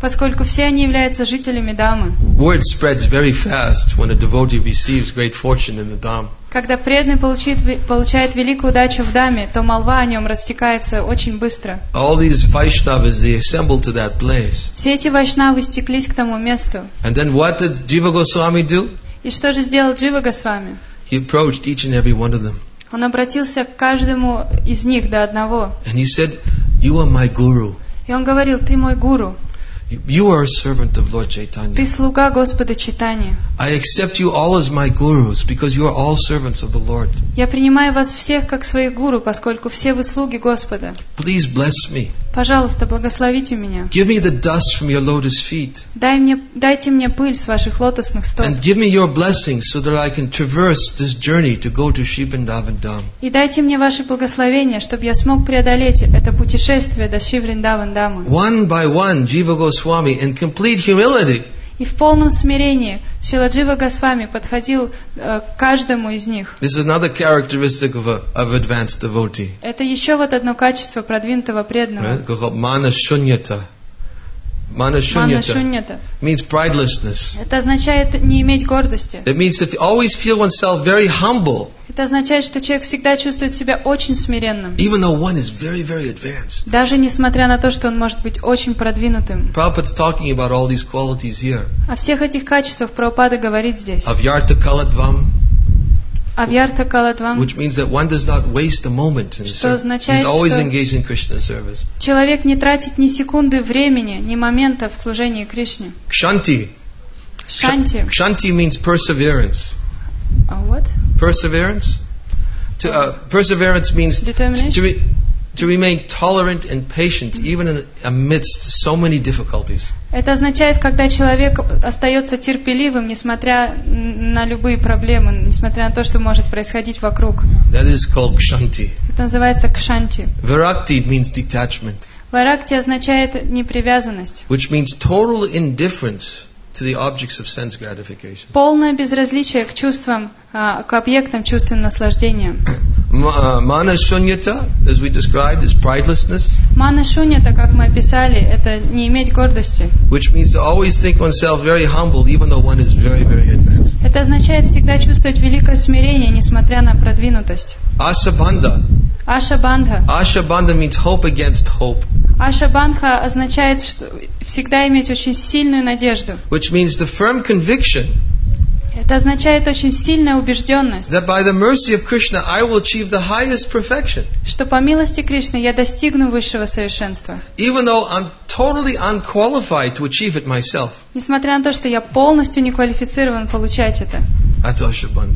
поскольку все они являются жителями Дамы. Word spreads very fast when a devotee receives great fortune in the Dham. Когда преданный получит, получает великую удачу в Даме, то молва о нем растекается очень быстро. All these Vaishnavas, they assembled to that place. Все эти вайшнавы стеклись к тому месту. And then what did Jiva Goswami do? И что же сделал Джива Госвами? He approached each and every one of them. Он обратился к каждому из них до одного. And he said, "You are my guru. И он говорил: ты мой гуру, You are a servant of Lord Chaitanya. ты слуга Господа Чайтаньи. I accept you all as my gurus because you are all servants of the Lord. Я принимаю вас всех как своих гуру, поскольку все вы слуги Господа. Please bless me. Пожалуйста, благословите меня. Give me the dust from your lotus feet. Дай мне, дайте мне пыль с ваших лотосных стоп. And give me your blessings so that I can traverse this journey to go to Sri Vrindavan Dham. И дайте мне ваши благословения, чтобы я смог преодолеть это путешествие до Шри Вриндаван Дамы. One by one, Jiva Goswami, in complete humility, И в полном смирении Шрила Джива Госвами подходил э, к каждому из них. this is another characteristic of a of advanced devotee. Это еще вот одно качество продвинутого преданного. Right? Called manashunyata. Manashunyata Манашуньята. means pridelessness. Это означает не иметь гордости. It means to always feel oneself very humble, Это означает, что человек всегда чувствует себя очень смиренным. even though one is very, very advanced. Даже несмотря на то, что он может быть очень продвинутым. Prabhupada's talking about all these qualities here. О всех этих качествах Прабхупада говорит здесь. Avyarta kaladvam, Авьярта Каладвам. which means that one does not waste a moment in Что service. означает, He's always что engaged in Krishna service. человек не тратит ни секунды времени, ни момента в служении Кришне. Kshanti. Шанти. Kshanti means perseverance. А вот? Perseverance? To, uh, perseverance means to, Determination? to, re, to remain tolerant and patient even in, amidst so many difficulties. Это означает, когда человек остается терпеливым, несмотря на любые проблемы, несмотря на то, что может происходить вокруг. That is called kshanti. Это называется кшанти. Virakti means detachment, Варакти означает непривязанность. which means total indifference to the objects of sense gratification. Полное безразличие к чувствам, а, к объектам чувственного наслаждения. Ma- uh, Manashunyata, as we described, is pridelessness, Мана шуньята, как мы описали, это не иметь гордости. which means to always think oneself very humble even though one is very, very advanced. Это означает всегда чувствовать великое смирение, несмотря на продвинутость. Ashabandha. Аша бандха. Ashabandha means hope against hope, Аша бандха означает, что всегда иметь очень сильную надежду. which means the firm conviction Это означает очень сильная убежденность, that by the mercy of Krishna I will achieve the highest perfection, что по милости Кришны я достигну высшего совершенства. even though I'm totally unqualified to achieve it myself. Несмотря на то, что я полностью не квалифицирован получать это. That's Ashabandha.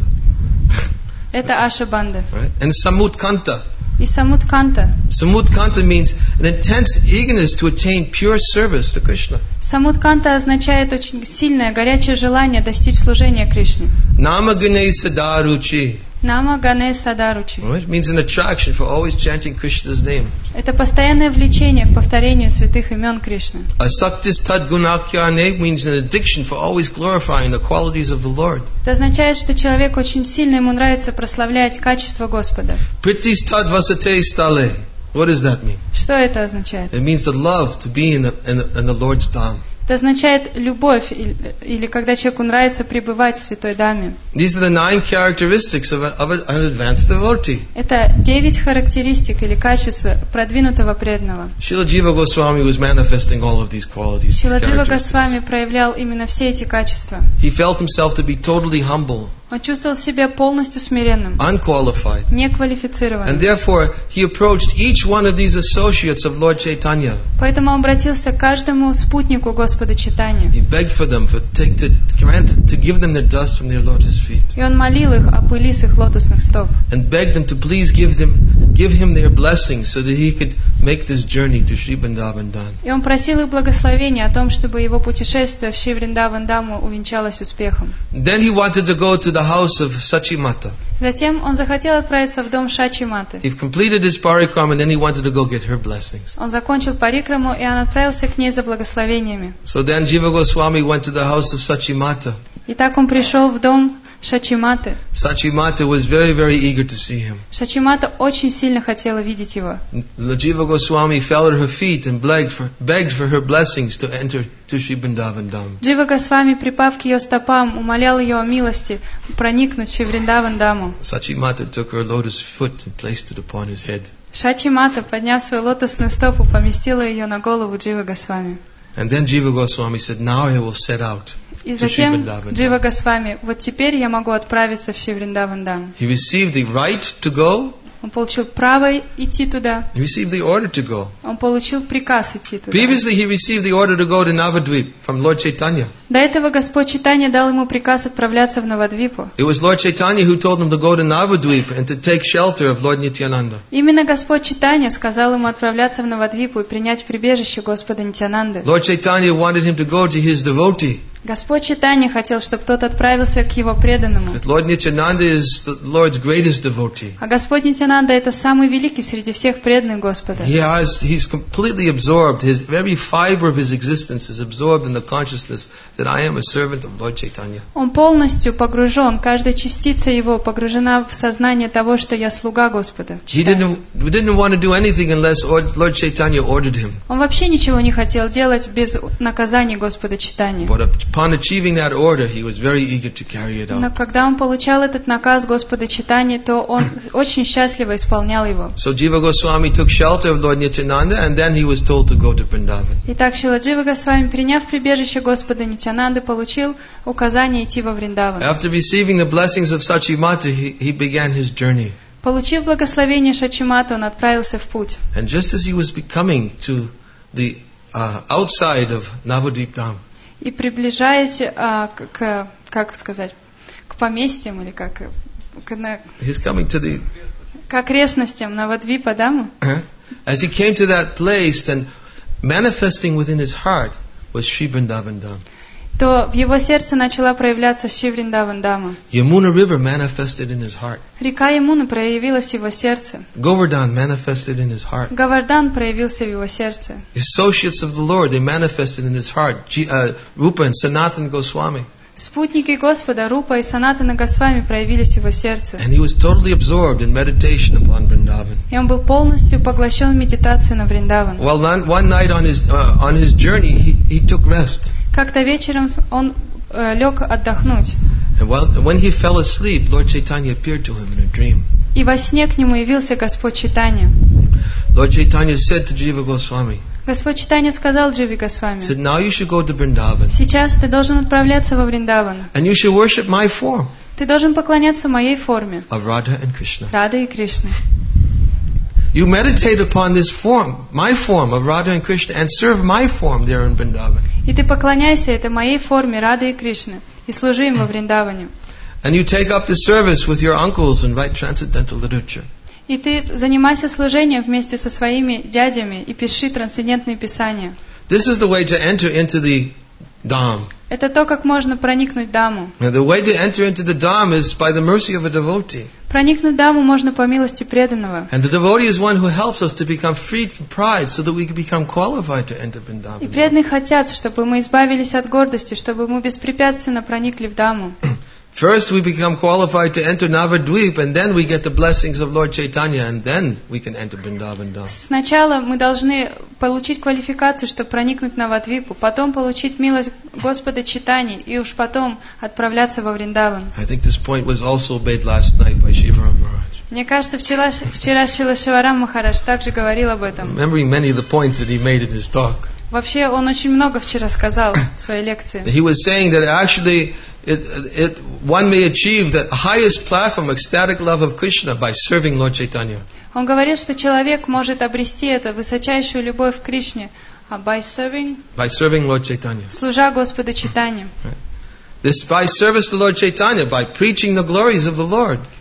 Это Аша банда. Right? And Samutkanta. И Самутканта. Samutkanta means an intense eagerness to attain pure service to Krishna. Самутканта означает очень сильное, горячее желание достичь служения Кришне. Namagane Sadaruchi. Нама Гане Садаручи. Right? It means an attraction for always chanting Krishna's name. Это постоянное влечение к повторению святых имен Кришны. Asaktis tad gunakyane means an addiction for always glorifying the qualities of the Lord. Это означает, что человек очень сильно, ему нравится прославлять качество Господа. Pritis tad vasate stale. What does that mean? Что это означает? It means the love to be in the, in the, in the Lord's Dham. Это означает любовь, или, или когда человеку нравится пребывать в Святой Даме. These are the nine characteristics of, a, of a, an advanced devotee. Это девять характеристик или качеств продвинутого преданного. Srila Jiva Goswami was manifesting all of these qualities. these Шрила Джива characteristics. Госвами проявлял именно все эти качества. He felt himself to be totally humble, Он чувствовал себя полностью смиренным, unqualified. And неквалифицированным. therefore, he approached each one of these associates of Lord Chaitanya. Поэтому он обратился к каждому спутнику Господа Чайтаньи. He begged for them for, take, to, grant, to give them their dust from their lotus feet. И он молил их о пыли с их лотосных стоп. And begged them to please give them, give him their blessings so that he could make this journey to Sri Vrindavan Dham. И он просил их благословения о том, чтобы его путешествие в Шри Вриндаван Даму увенчалось успехом. Then he wanted to go to the house of Sachimata. Затем он захотел отправиться в дом Шачи Маты. He completed his parikram and then he wanted to go get her blessings. Он закончил парикраму, и он отправился к ней за благословениями. So then Jiva Goswami went to the house of Sachimata. И так он пришел в дом Шачиматы. Sachimata was very, very eager to see him. Шачимата очень сильно хотела видеть его. Jiva Goswami fell at her feet and begged for, begged for her blessings to enter to Sri Vrindavan Dham. Джива Госвами, припав к ее стопам, умолял ее о милости проникнуть в Шри Вриндаван Даму. Sachimata took her lotus foot and placed it upon his head. Шачимата, подняв свою лотосную стопу, поместила ее на голову Джива Госвами. And then Jiva Goswami said, now I will set out. И to Sri затем Vrindavan Джива Dham. Госвами, вот теперь я могу отправиться в Шри Вриндаван Дам. He received the right to go. Он получил право идти туда. He received the order to go. Он получил приказ идти туда. Previously, he received the order to go to Navadvip from Lord Chaitanya. До этого Господь Чайтанья дал ему приказ отправляться в Навадвипу. It was Lord Chaitanya who told him to go to Navadvip and to take shelter of Lord Nityananda. Именно Господь Чайтанья сказал ему отправляться в Навадвипу и принять прибежище Господа Нитьянанды. Lord Chaitanya wanted him to go to his devotee. Господь Чайтанья хотел, чтобы тот отправился к его преданному. But Lord Nityananda is the Lord's greatest devotee. А Господь Нитьянанда — это самый великий среди всех преданных Господа. He has, he's completely absorbed, his every fiber of his existence is absorbed in the consciousness that I am a servant of Lord Chaitanya. Он полностью погружен, каждая частица его погружена в сознание того, что я слуга Господа. He didn't, didn't want to do anything unless Lord Chaitanya ordered him. Он вообще ничего не хотел делать без наказания Господа Чайтаньи. But upon achieving that order, he was very eager to carry it Но out. когда он получал этот наказ Господа Чайтаньи, то он очень счастливо исполнял его. So Jiva Goswami took shelter of Lord Nityananda, and then he was told to go to Vrindavan. Итак, Шила Госвами, приняв прибежище Господа Нитьянанды, получил указание идти во Вриндаван. After receiving the blessings of Sachimata, he, he began his journey. Получив благословение Шачимата, он отправился в путь. And just as he was coming to the uh, outside of Navadvip Dham, И приближаясь а, к, к, как сказать, к поместьям или как, к, на, he's coming to the к окрестностям Навадвипа Даму, uh, as he came to that place, and manifesting within his heart was Sri Vrindavan Dham. то в его сердце начала проявляться Шри Вриндаван Дама. Yamuna River manifested in his heart. Река Ямуна проявилась в его сердце. Govardhan manifested in his heart. Гавардан проявился в его сердце. The associates of the Lord, they manifested in his heart. G, uh, Rupa and Sanatana Goswami. Спутники Господа, Рупа и Санатана Госвами, проявились в его сердце. And he was totally absorbed in meditation upon Vrindavan. И он был полностью поглощен в медитацию на Вриндаван. Well, one, one night on his uh, on his journey, he, he took rest. Как-то вечером он э, лег отдохнуть. And while, when he fell asleep, Lord Chaitanya appeared to him in a dream. И во сне к нему явился Господь Чайтанья. Lord Chaitanya said to Jiva Goswami, Господь Чайтанья сказал Дживе he Госвами: said, now you should go to Vrindavan. сейчас ты должен отправляться во Вриндаван. And you should worship my form Ты должен поклоняться моей форме, of Radha and Krishna. Рады и Кришны. You meditate upon this form, my form of Radha and Krishna, and serve my form there in Vrindavan. И ты поклоняйся этой моей форме Рады и Кришны и служи им во Вриндаване. And you take up the service with your uncles and write transcendental literature. И ты занимайся служением вместе со своими дядями и пиши трансцендентные писания. This is the way to enter into the Dham. Это то, как можно проникнуть в Даму. And the way to enter into the Dham is by the mercy of a devotee. Проникнуть в Даму можно по милости преданного. And the devotee is one who helps us to become freed from pride so that we can become qualified to enter И Vrindavan. преданные хотят, чтобы мы избавились от гордости, чтобы мы беспрепятственно проникли в Даму. First we become qualified to enter Navadvip, and then we get the blessings of Lord Chaitanya, and then we can enter Vrindavan Dham. Сначала мы должны получить квалификацию, чтобы проникнуть на Навадвипу, потом получить милость Господа Чайтаньи, и уж потом отправляться во Вриндаван. I think this point was also made last night by Shivaram Maharaj. Мне кажется, вчера, вчера Шрила Шиварам Махарадж также говорил об этом. Remembering many of the points that he made in his talk. Вообще, он очень много вчера сказал в своей лекции. He was saying that actually it, it, one may achieve the highest platform, ecstatic love of Krishna by serving Lord Chaitanya. Он говорил, что человек может обрести это высочайшую любовь к Кришне, а by serving, By serving Lord Chaitanya. служа Господу Чайтанье. This by service to Lord Chaitanya, by preaching the glories of the Lord.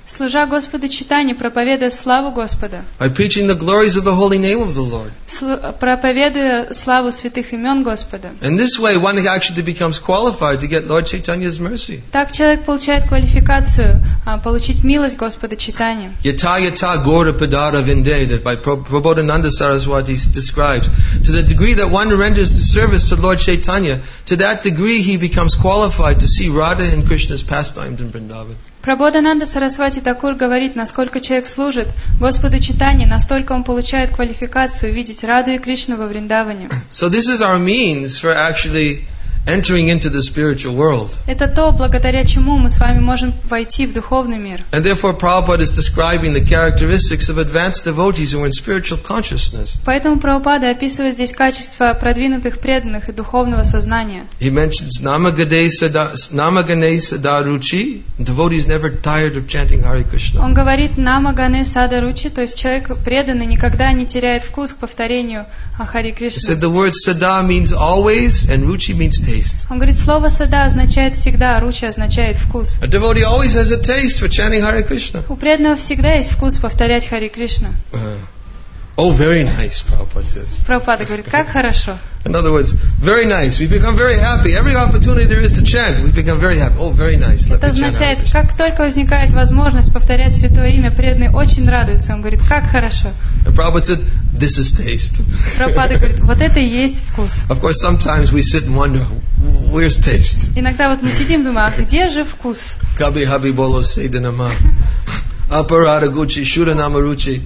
служа Господу читание, проповедуя славу Господа, by preaching the glories of the holy name of the Lord. слу- проповедуя славу святых имен Господа. In this way, one actually becomes qualified to get Lord Chaitanya's mercy. Так человек получает квалификацию а, получить милость Господа читанием. Yata yata gora padara vinde, that by Prabodhananda Saraswati describes, to the degree that one renders the service to Lord Chaitanya, to that degree he becomes qualified to see Radha and Krishna's pastimes in Vrindavan. Прабодхананда Сарасвати Такур говорит, насколько человек служит Господу читания, настолько он получает квалификацию видеть Раду и Кришну во Вриндаване. So this is our means for actually entering into the spiritual world. Это то, благодаря чему мы с вами можем войти в духовный мир. And therefore Prabhupada is describing the characteristics of advanced devotees who are in spiritual consciousness. Поэтому Прабхупада описывает здесь качества продвинутых преданных и духовного сознания. He mentions Namagane Sada, Namagane Sadaruchi, devotees never tired of chanting Hare Krishna. Он говорит «Намагане сада ручи», то есть человек преданный никогда не теряет вкус к повторению Хари He Кришны. said the word Sada means always and Ruchi means taste. Он говорит, слово «сада» означает «всегда», а «ручи» означает «вкус». A devotee always has a taste for chanting Hare Krishna. У преданного всегда есть вкус повторять Хари Кришна. Uh, oh, very nice, Prabhupada says. Прабхупада говорит, как хорошо. In other words, very nice. We become very happy. Every opportunity there is to chant, we become very happy. Oh, very nice. Let Это me chant Hare означает, Krishna. как только возникает возможность повторять Святое Имя, преданный очень радуется. Он говорит, как хорошо. And Prabhupada said, this is taste. Прабхупада говорит, вот это и есть вкус. Of course, sometimes we sit and wonder, where's taste? Иногда вот мы сидим, думаем, а где же вкус? Kabi habi bolo sedanama. Aparada guchi shuranama ruchi.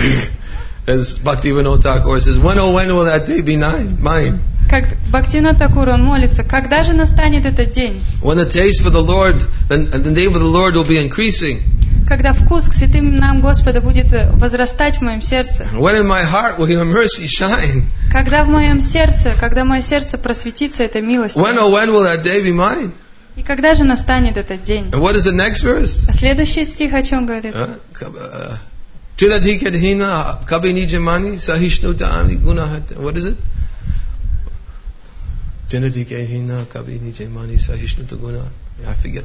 As Bhaktivinoda Thakur says, when oh when will that day be mine? Mine. Как Бхактивинод Такур, он молится, когда же настанет этот день? When the taste for the Lord, then the name of the Lord will be increasing. Когда вкус к святым именам Господа будет возрастать в моем сердце. When in my heart will your mercy shine? Когда в моем сердце, когда мое сердце просветится этой милостью. When oh when will that day be mine? И когда же настанет этот день? And what is the next verse? А следующий стих о чем говорит? Tiladhikadhina kabi nijamani sahishnuta ani gunahat. What is it? Tiladhikadhina kabi nijamani sahishnuta guna. I forget.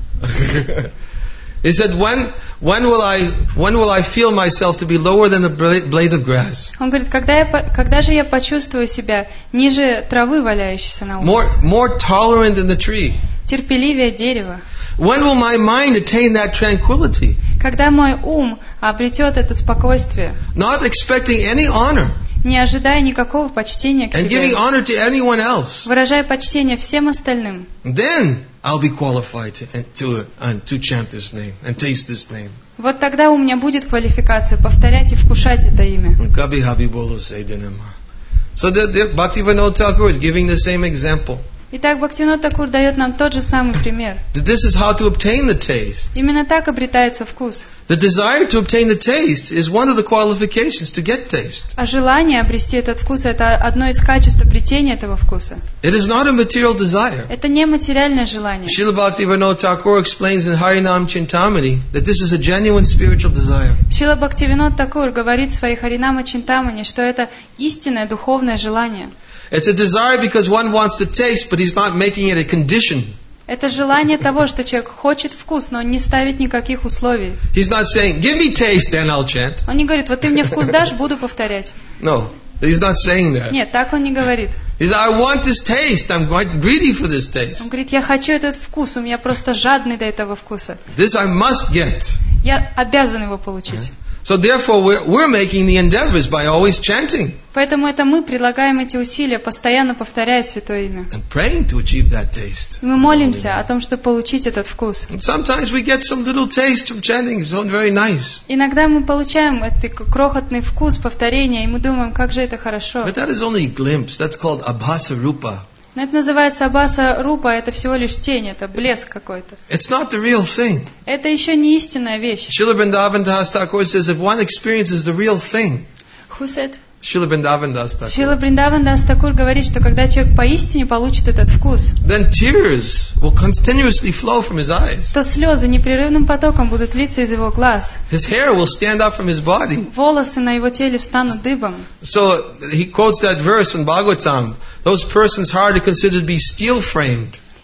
He said, when when will I when will I feel myself to be lower than the blade of grass? Он говорит, когда я когда же я почувствую себя ниже травы, валяющейся на улице? More more tolerant than the tree. Терпеливее дерева. When will my mind attain that tranquility? Когда мой ум обретет это спокойствие, Not expecting any honor не ожидая никакого почтения к and giving себе, honor to anyone else, выражая почтение всем остальным, then I'll be qualified to to uh, to chant this name and taste this name. вот тогда у меня будет квалификация повторять и вкушать это имя. Kabi habi bolo sedanama. So the, the Bhaktivinoda Thakur is giving the same example. Итак, Бхактивинод Такур дает нам тот же самый пример. That this is how to obtain the taste. Именно так обретается вкус. The desire to obtain the taste is one of the qualifications to get taste. А желание обрести этот вкус – это одно из качеств обретения этого вкуса. It is not a material desire. Это не материальное желание. Srila Bhaktivinoda Thakur explains in Harinam Chintamani that this is a genuine spiritual desire. Шрила Бхактивинод Такур говорит в своей Харинама Чинтамани, что это истинное духовное желание. It's a desire because one wants to taste, but he's not making it a condition. Это желание того, что человек хочет вкус, но он не ставит никаких условий. He's not saying, give me taste and I'll chant. Он не говорит, вот ты мне вкус дашь, буду повторять. No, he's not saying that. Нет, так он не говорит. He's like, I want this taste. I'm quite greedy for this Он taste. говорит, я хочу этот вкус, у меня просто жадный до этого вкуса. This I must get. Я обязан его получить. So therefore we're, we're making the endeavors by always chanting Поэтому это мы предлагаем эти усилия, постоянно повторяя Святое Имя. and praying to achieve that taste. И мы молимся о том, чтобы получить этот вкус. And sometimes we get some little taste from chanting. It's not very nice. Иногда мы получаем этот крохотный вкус повторения, и мы думаем, как же это хорошо. But that is only a glimpse. That's called abhasa rupa. Но это называется абаса рупа, это всего лишь тень, это блеск какой-то. It's not the real thing. Это еще не истинная вещь. Srila Vrindavan Das Thakur says if one experiences the real thing, Who said? Srila Vrindavan Das Thakur, Шрила Вриндаван Дас Такур говорит, что когда человек поистине получит этот вкус, then tears will continuously flow from his eyes. то слезы непрерывным потоком будут литься из его глаз. His hair will stand up from his body. Волосы на его теле встанут дыбом. So he quotes that verse in Bhagavatam. Those persons hard to consider to be steel framed.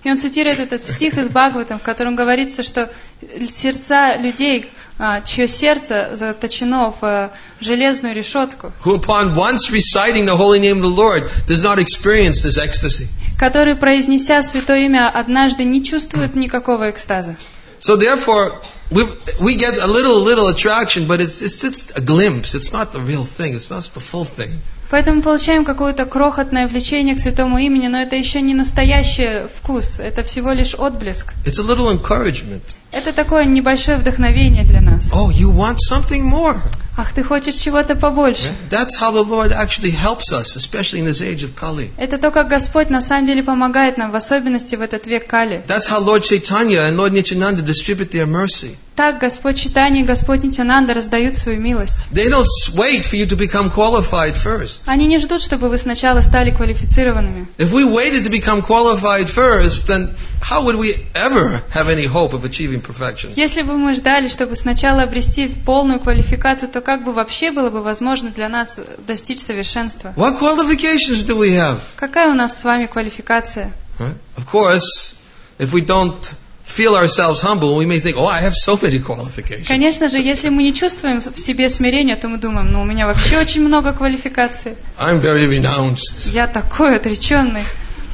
И он цитирует этот стих из Бхагаватам, в котором говорится, что сердца людей, чье сердце заточено в железную решетку, who upon once reciting the holy name of the Lord does not experience this ecstasy. которые, произнеся святое имя, однажды не чувствуют никакого экстаза. So therefore, we we get a little little attraction, but it's it's just a glimpse. It's not the real thing. It's not the full thing. Поэтому мы получаем какое-то крохотное влечение к святому имени, но это еще не настоящий вкус, это всего лишь отблеск. It's a little encouragement. Это такое небольшое вдохновение для нас. Oh, you want something more? Ах, ты хочешь чего-то побольше. That's how the Lord actually helps us, especially in this age of Kali. Это то, как Господь на самом деле помогает нам, в особенности в этот век Кали. That's how Lord Chaitanya and Lord Nityananda distribute their mercy. Так Господь Чайтанья и Господь Нитянанда раздают свою милость. They don't wait for you to become qualified first. Они не ждут, чтобы вы сначала стали квалифицированными. If we waited to become qualified first, then how would we ever have any hope of achieving perfection? Если бы мы ждали, чтобы сначала обрести полную квалификацию, то как бы вообще было бы возможно для нас достичь совершенства? What qualifications do we have? Какая у нас с вами квалификация? Right? Of course, if we don't feel ourselves humble, we may think, oh, I have so many qualifications. Конечно же, если мы не чувствуем в себе смирения, то мы думаем, ну, у меня вообще очень много квалификаций. I'm very renounced. Я такой отреченный.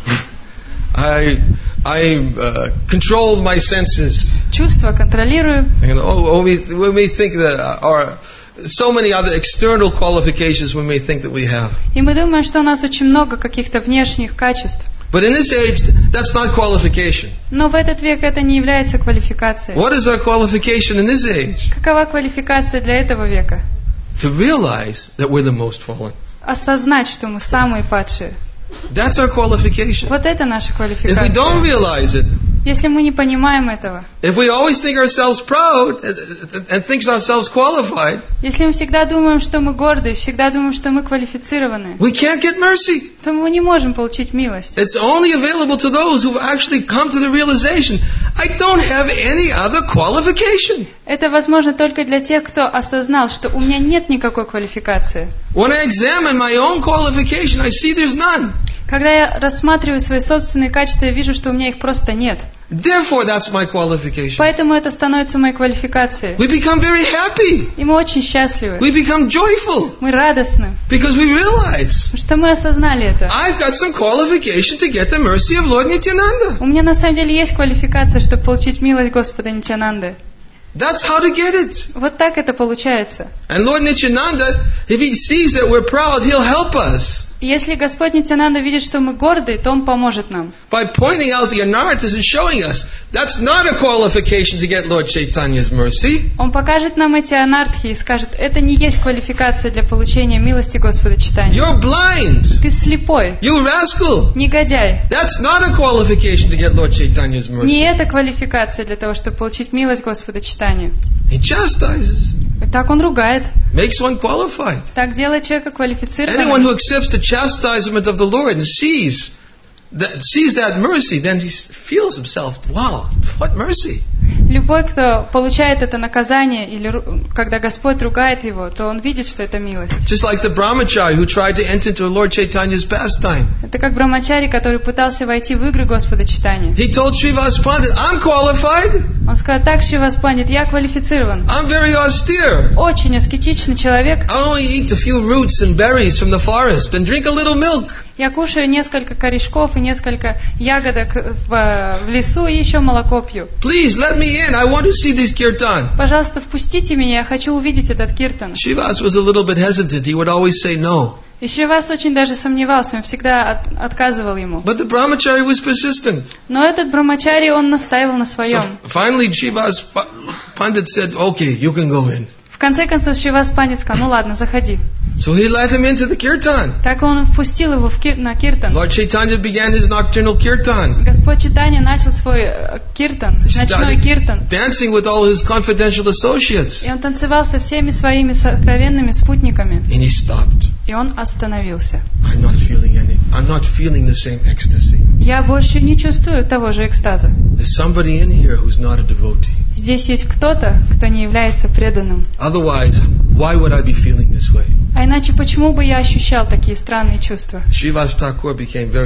I I uh, control my senses. Чувства контролирую. And oh, oh, we, we may think that, or so many other external qualifications we may think that we have. И мы думаем, что у нас очень много каких-то внешних качеств. But in this age, that's not qualification. Но в этот век это не является квалификацией. What is our qualification in this age? Какова квалификация для этого века? To realize that we're the most fallen. Осознать, что мы самые падшие. That's our qualification. Вот это наша If we квалификация. don't realize it, Если мы не понимаем этого, if we always think ourselves proud and, and think ourselves qualified, если мы всегда думаем, что мы горды, всегда думаем, что мы квалифицированы, we can't get mercy. то мы не можем получить милость. It's only available to those who've actually come to the realization, I don't have any other qualification. Это возможно только для тех, кто осознал, что у меня нет никакой квалификации. When I examine my own qualification, I see there's none. Когда я рассматриваю свои собственные качества, я вижу, что у меня их просто нет. Therefore, that's my qualification. Поэтому это становится моей квалификацией. We become very happy. И мы очень счастливы. We become joyful Мы радостны, because we realize потому что мы осознали это. I've got some qualification to get the mercy of Lord Nityananda. У меня на самом деле есть квалификация, чтобы получить милость Господа Нитянанды. That's how to get it. Вот так это получается. And Lord Nityananda, if he sees that we're proud, he'll help us И если Господь Нитянанда видит, что мы горды, то Он поможет нам. by pointing out the anarthas and showing us that's not a qualification to get Lord Chaitanya's mercy. Он покажет нам эти анартхи и скажет, это не есть квалификация для получения милости Господа Чайтаньи. You're blind. Ты слепой, You rascal. негодяй. That's not a qualification to get Lord Chaitanya's Не mercy. это квалификация для того, чтобы получить милость Господа Чайтаньи. He chastises, И так Он ругает. makes one qualified. Так делает человека Anyone квалифицированным. who accepts the chastisement of the Lord and sees that, sees that mercy, then he feels himself, wow, what mercy. Любой, кто получает это наказание, или ру- когда Господь ругает его, то он видит, что это милость. Just like the brahmachari who tried to enter into Lord Chaitanya's pastime. Это как брамачари, который пытался войти в игры Господа Чайтаньи. He told Srivas Pandit, I'm qualified, Он сказал, так, Шривас Пандит, я квалифицирован. I'm very austere. Очень аскетичный человек. I only eat a few roots and berries from the forest and drink a little milk. Я кушаю несколько корешков и несколько ягодок в, в лесу и еще молоко пью. Please let me in, I want to see this kirtan. Пожалуйста, впустите меня, я хочу увидеть этот киртан. Srivas was a little bit hesitant, he would always say no. И Шривас очень даже сомневался, он всегда от, отказывал ему. But the brahmachari was persistent. Но этот брамачари, он настаивал на So своем. finally Srivas Pandit said, okay, you can go in. В конце концов, Шривас Пандит сказал, ну ладно, заходи. So he let him into the kirtan. Так он впустил его в кир, на киртан. Lord Chaitanya began his nocturnal kirtan, Господь Чайтанья начал свой э, киртан, ночной киртан. dancing with all his confidential associates. И он танцевал со всеми своими сокровенными спутниками. And he stopped. И он остановился. I'm not feeling any, I'm not feeling the same ecstasy. Я больше не чувствую того же экстаза. There's somebody in here who's not a devotee. Здесь есть кто-то, кто не является преданным. Otherwise, why would I be feeling this way? А иначе почему бы я ощущал такие странные чувства? Srivas Thakur became very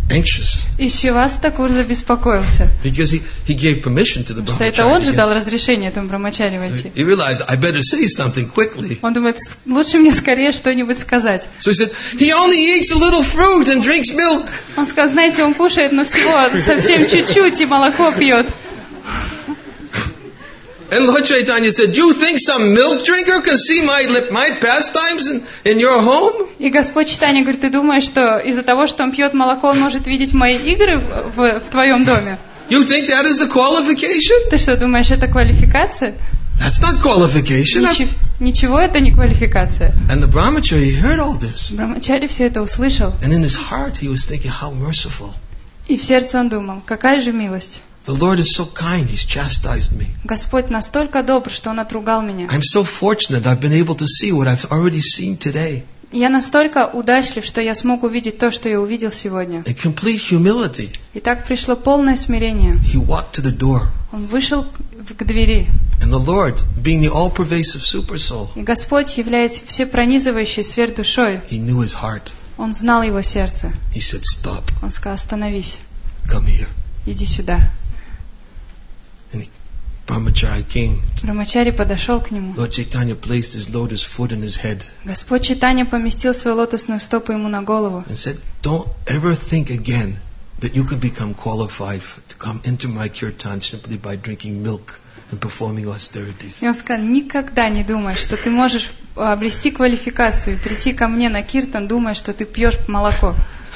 anxious. И Шивас Такур забеспокоился. Because he, he gave permission to the Что это он же brahmachari. дал разрешение этому брамачари So войти. he realized, I better say something quickly. Он думает, лучше мне скорее что-нибудь сказать. So he said, he only eats a little fruit and drinks milk. Он сказал, знаете, он кушает, но всего совсем чуть-чуть и молоко пьет. And Lord Chaitanya said, you think some milk drinker can see my my pastimes in, in your home? И Господь Чайтанья говорит, ты думаешь, что из-за того, что он пьет молоко, он может видеть мои игры в, в, в твоем доме? You think that is the qualification? Ты что, думаешь, это квалификация? That's not qualification. That's... Ничего, ничего это не квалификация. And the brahmachari heard all this. Брамачари все это услышал. And in his heart he was thinking, how merciful. И в сердце он думал, какая же милость. The Lord is so kind, He's chastised me. Господь настолько добр, что Он отругал меня. I'm so fortunate I've been able to see what I've already seen today. Я настолько удачлив, что я смог увидеть то, что я увидел сегодня. In complete humility, И так пришло полное смирение. he walked to the door. Он вышел к двери. And the Lord, being the all-pervasive super soul, И Господь, являясь всепронизывающей сверхдушой, He knew his heart. Он знал его сердце. He said, stop, Он сказал, остановись, come here. иди сюда. And he, Brahmachari came. Брамачари подошел к нему. Lord Chaitanya placed his lotus foot in his head Господь Чайтанья поместил свою лотосную стопу ему на голову. and said, don't ever think again that you can become qualified for, to come into my kirtan simply by drinking milk and performing austerities. И он сказал, никогда не думай, что ты можешь обрести квалификацию и прийти ко мне на киртан, думая, что ты пьешь молоко.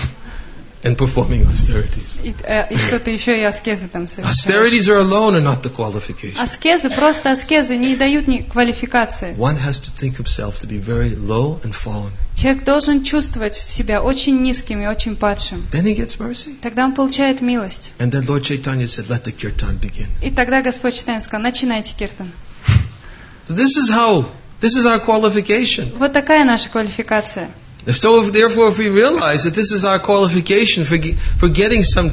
And performing austerities. И, э, и что-то еще и аскезы там совершаешь. Austerities are alone are not the qualification. Аскезы, просто аскезы, не дают ни квалификации. One has to think himself to be very low and fallen. Человек должен чувствовать себя очень низким и очень падшим. Then he gets mercy. Тогда он получает милость. And then Lord Chaitanya said, let the kirtan begin. И тогда Господь Чайтанья сказал, начинайте киртан. So this is how, this is our qualification. Вот такая наша квалификация. So if, therefore if we realize that this is our qualification for, for getting some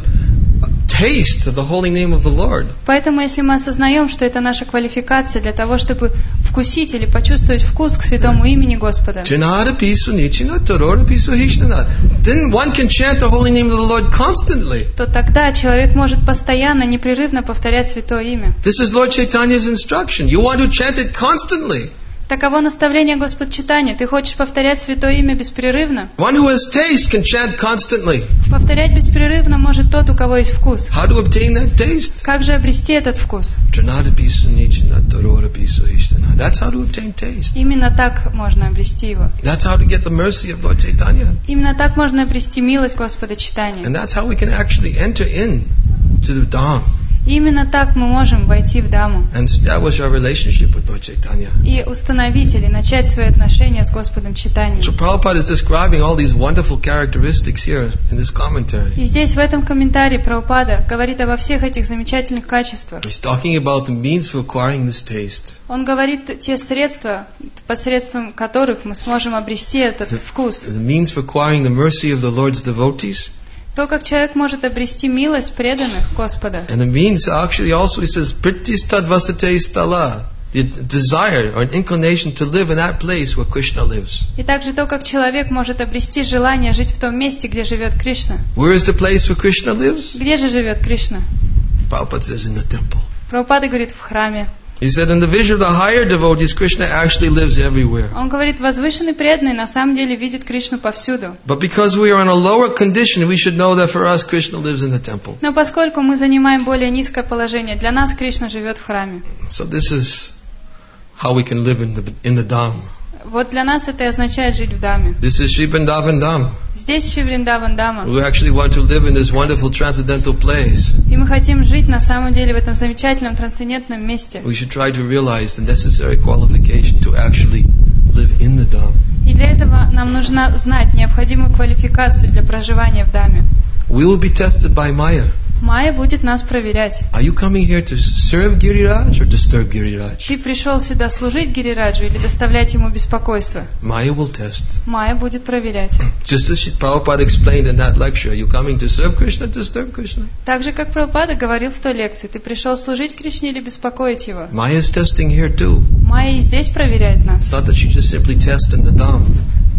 taste of the holy name of the Lord, Поэтому, если мы осознаем, что это наша квалификация для того, чтобы вкусить или почувствовать вкус к святому имени Господа, Chinada pisu nichina tarora pisu hishnana, then one can chant the holy name of the Lord constantly. то тогда человек может постоянно, непрерывно повторять святое имя. This is Lord Chaitanya's instruction. You want to chant it constantly. Таково наставление Господь Чайтаньи. Ты хочешь повторять святое имя беспрерывно? One who has taste can chant constantly. Повторять беспрерывно может тот, у кого есть вкус. How to obtain that taste? Как же обрести этот вкус? Chinada pisu nichina tarora pisu hishnana. That's how to obtain taste. Именно так можно обрести его. That's how to get the mercy of Lord Chaitanya. Именно так можно обрести милость Господа Чайтаньи. And that's how we can actually enter in to the Dham И именно так мы можем войти в Даму and establish our relationship with Lord Chaitanya. и установить или начать свои отношения с Господом Чайтаньей. So Prabhupada is describing all these wonderful characteristics here in this commentary. И здесь в этом комментарии Прабхупада говорит обо всех этих замечательных качествах. He's talking about the means for acquiring this taste. Он говорит те средства, посредством которых мы сможем обрести этот вкус. The means for acquiring the mercy of the Lord's devotees. То, как человек может обрести милость преданных Господа. And the means actually also he says pritistad vasate stala, the desire or an inclination to live in that place where Krishna lives. И также то, как человек может обрести желание жить в том месте, где живет Кришна. Where is the place where Krishna lives? Где же живет Кришна? Prabhupada says in the temple. Прабхупада говорит в храме. He said in the vision of the higher devotees, Krishna actually lives everywhere. Он говорит, возвышенный преданный на самом деле видит Кришну повсюду. But because we are in a lower condition, we should know that for us, Krishna lives in the temple. Но поскольку мы занимаем более низкое положение, для нас Кришна живет в храме. So this is how we can live in the, in the Dham. Вот для нас это и означает жить в Даме. This is Shri Vrindavan Dham. Здесь Шри Вриндаван Дама. We actually want to live in this wonderful transcendental place. И мы хотим жить на самом деле в этом замечательном трансцендентном месте. We should try to realize the necessary qualification to actually live in the Dham. И для этого нам нужно знать необходимую квалификацию для проживания в Даме. We will be tested by Maya. Майя будет нас проверять. Are you coming here to serve Giriraj or disturb Giriraj? Ты пришел сюда служить Гирираджу или доставлять ему беспокойство? Maya will test. Майя будет проверять. Just as Prabhupada explained in that lecture, are you coming to serve Krishna, disturb Krishna? Так же, как Прабхупада говорил в той лекции, ты пришел служить Кришне или беспокоить его? Maya is testing here too. Майя и здесь проверяет нас. It's not that she just simply tests in the Dham.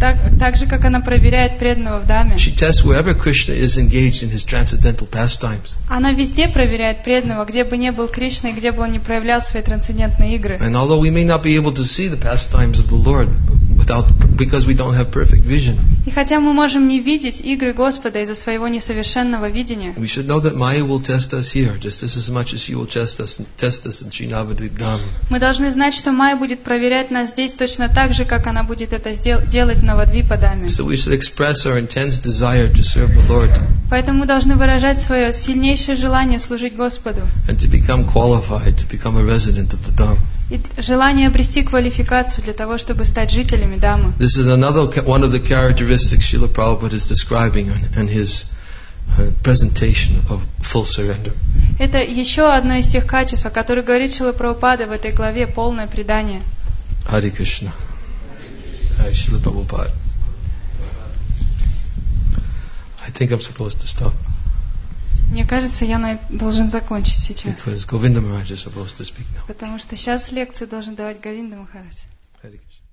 так, так же, как она проверяет преданного в Даме. She tests wherever Krishna is engaged in his transcendental pastimes. Она везде проверяет преданного, где бы ни был Кришна, и где бы он ни проявлял свои трансцендентные игры. And although we may not be able to see the pastimes of the Lord without, because we don't have perfect vision, И хотя мы можем не видеть игры Господа из-за своего несовершенного видения, we should know that Maya will test us here just as much as she will test us, test us in Sri Navadvip Dham. мы должны знать, что Майя будет проверять нас здесь точно так же, как она будет это сдел- делать в Навадвипа-даме. So we should express our intense desire to serve the Lord Поэтому мы должны выражать свое сильнейшее желание служить Господу and to become qualified to become a resident of the Dham. и желание обрести квалификацию для того, чтобы стать жителями Дамы. This is another one of the characteristics Srila Prabhupada is describing in, in his uh, presentation of full surrender. Это еще одно из тех качеств, о которых говорит Шрила Прабхупада в этой главе, полное предание. Hare Krishna. Hare Srila Prabhupada. I think I'm supposed to stop Мне кажется, я на- должен закончить сейчас, because Govinda Maharaj is supposed to speak now. потому что сейчас лекцию должен давать Говинда Махарадж. Hare Krishna.